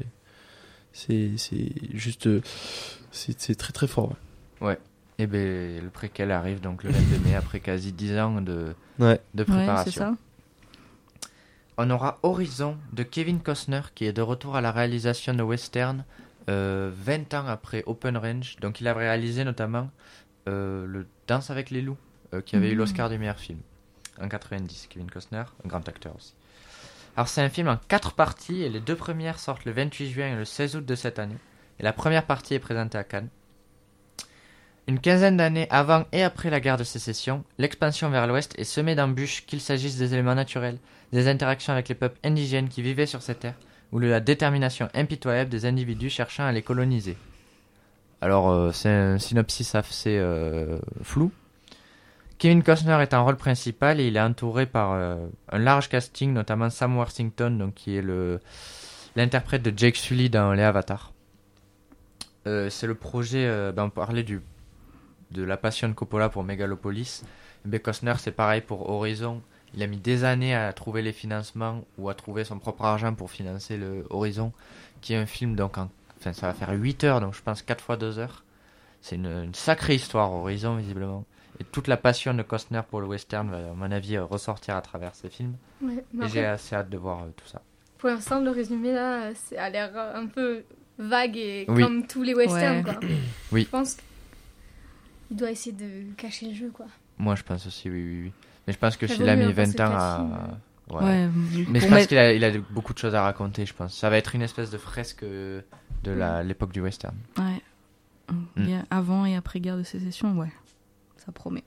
juste c'est très fort. Ouais. Et ben le préquel arrive donc le 22 mai après quasi 10 ans de préparation. Ouais, c'est ça. On aura Horizon de Kevin Costner qui est de retour à la réalisation de western 20 ans après Open Range. Donc il a réalisé notamment le Danse avec les loups qui avait eu l'Oscar du meilleur film en 90. Kevin Costner, un grand acteur aussi. Alors c'est un film en 4 parties et les 2 premières sortent le 28 juin et le 16 août de cette année. Et la première partie est présentée à Cannes. Une quinzaine d'années avant et après la guerre de sécession, l'expansion vers l'ouest est semée d'embûches, qu'il s'agisse des éléments naturels, des interactions avec les peuples indigènes qui vivaient sur ces terres, ou de la détermination impitoyable des individus cherchant à les coloniser. Alors, c'est un synopsis assez flou. Kevin Costner est en rôle principal et il est entouré par un large casting, notamment Sam Worthington, donc, qui est l'interprète de Jake Sully dans les Avatars. C'est le projet, on parlait de la passion de Coppola pour Megalopolis. Mais Costner, c'est pareil pour Horizon. Il a mis des années à trouver les financements ou à trouver son propre argent pour financer le Horizon, qui est un film, donc ça va faire 8 heures, donc je pense 4 fois 2 heures. C'est une sacrée histoire, Horizon, visiblement. Et toute la passion de Costner pour le western va, à mon avis, ressortir à travers ces films. Ouais, mais Et j'ai après, assez hâte de voir tout ça. pour l'instant, le résumé là, c'est a l'air un peu vague et Oui. comme tous les westerns, Ouais. quoi. Oui. Je pense qu'il doit essayer de cacher le jeu, quoi. Moi, je pense aussi, oui. Mais je pense que Ça s'il vaut a mieux mis un peu 20 ce ans casting, à... Ouais, Mais je pour pense mettre- qu'il a beaucoup de choses à raconter, je pense. Ça va être une espèce de fresque de l'époque du western. Ouais. Et avant et après guerre de sécession, ouais. Ça promet.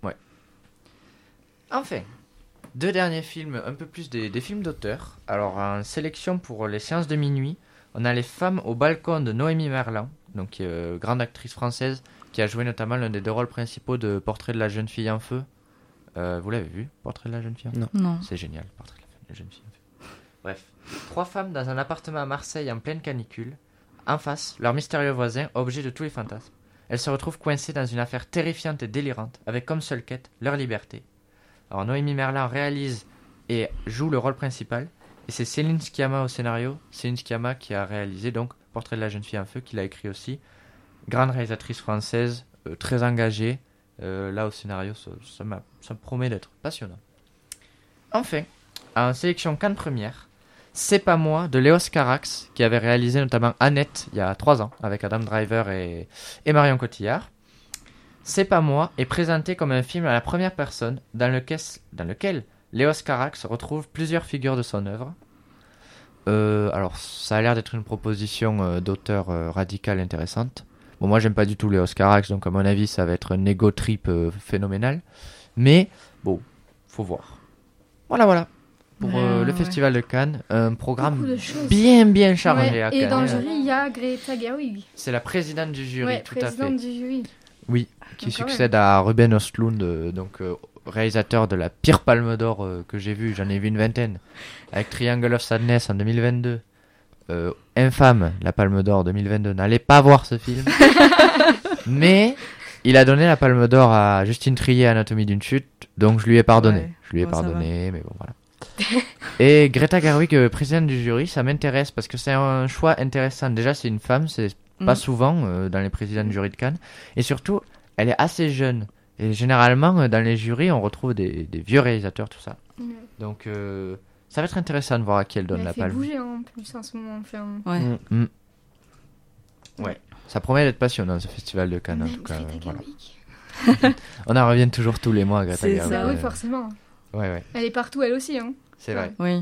Enfin, 2 derniers films, un peu plus des films d'auteur. Alors, en sélection pour les séances de minuit, on a Les Femmes au balcon de Noémie Merlan, donc grande actrice française, qui a joué notamment l'un des 2 rôles principaux de Portrait de la jeune fille en feu. Vous l'avez vu, Portrait de la jeune fille en feu? Non. Non. C'est génial, Portrait de la jeune fille en feu. Bref, 3 femmes dans un appartement à Marseille en pleine canicule. En face, leur mystérieux voisin, objet de tous les fantasmes. Elles se retrouvent coincées dans une affaire terrifiante et délirante, avec comme seule quête leur liberté. Alors Noémie Merlan réalise et joue le rôle principal, et c'est Céline Sciamma au scénario. Céline Sciamma qui a réalisé donc Portrait de la jeune fille en feu, qu'il a écrit aussi. Grande réalisatrice française, très engagée. Là au scénario, ça me promet d'être passionnant. Enfin, en sélection Cannes première, C'est pas moi de Léos Carax, qui avait réalisé notamment Annette il y a 3 ans avec Adam Driver et Marion Cotillard. C'est pas moi est présenté comme un film à la première personne dans lequel Léos Carax retrouve plusieurs figures de son œuvre. Alors ça a l'air d'être une proposition d'auteur radicale intéressante. Bon, moi j'aime pas du tout Léos Carax, donc à mon avis ça va être un ego trip phénoménal. Mais bon, faut voir. Voilà. Pour le Festival de Cannes, un programme bien chargé ouais, à Cannes. Et dans le jury, il y a Greta Gerwig. C'est la présidente du jury, tout à fait. Présidente du jury. Oui, qui succède à Ruben Östlund, donc réalisateur de la pire Palme d'Or que j'ai vue, j'en ai vu une vingtaine, avec Triangle of Sadness en 2022. Infâme, la Palme d'Or 2022. N'allez pas voir ce film. Mais il a donné la Palme d'Or à Justine Triet, Anatomie d'une chute, donc je lui ai pardonné. Ouais. Je lui ai pardonné, mais bon, voilà. Et Greta Gerwig, présidente du jury, ça m'intéresse parce que c'est un choix intéressant. Déjà, c'est une femme, c'est pas souvent dans les présidents du jury de Cannes. Et surtout, elle est assez jeune. Et généralement, dans les jurys, on retrouve des vieux réalisateurs, tout ça. Ouais. Donc, ça va être intéressant de voir à qui elle donne la palme. Elle fait bouger en plus en ce moment. Enfin... Ouais. Ouais. Ça promet d'être passionnant, ce festival de Cannes, en tout cas. Greta Voilà. Gerwig. On en revient toujours tous les mois à Greta C'est Gerwig. ça. Bah oui, forcément. Ouais. Elle est partout, elle aussi. Hein. C'est vrai. Oui.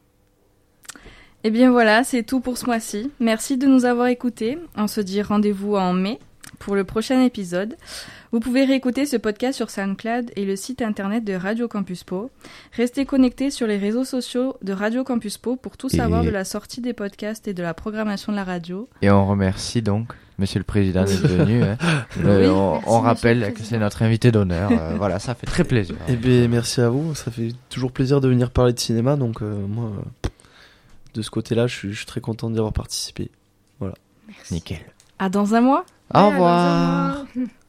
Et bien voilà, c'est tout pour ce mois-ci. Merci de nous avoir écoutés. On se dit rendez-vous en mai pour le prochain épisode. Vous pouvez réécouter ce podcast sur SoundCloud et le site internet de Radio Campus Pau. Restez connectés sur les réseaux sociaux de Radio Campus Pau pour tout savoir de la sortie des podcasts et de la programmation de la radio. Et on remercie donc Monsieur le Président d'être venu. Hein. Oui, on rappelle que c'est notre invité d'honneur. Voilà, ça fait très plaisir. Eh bien, merci à vous. Ça fait toujours plaisir de venir parler de cinéma. Donc, moi, de ce côté-là, je suis très content d'y avoir participé. Voilà. Merci. Nickel. À dans un mois. Au Ouais, revoir. dans un mois.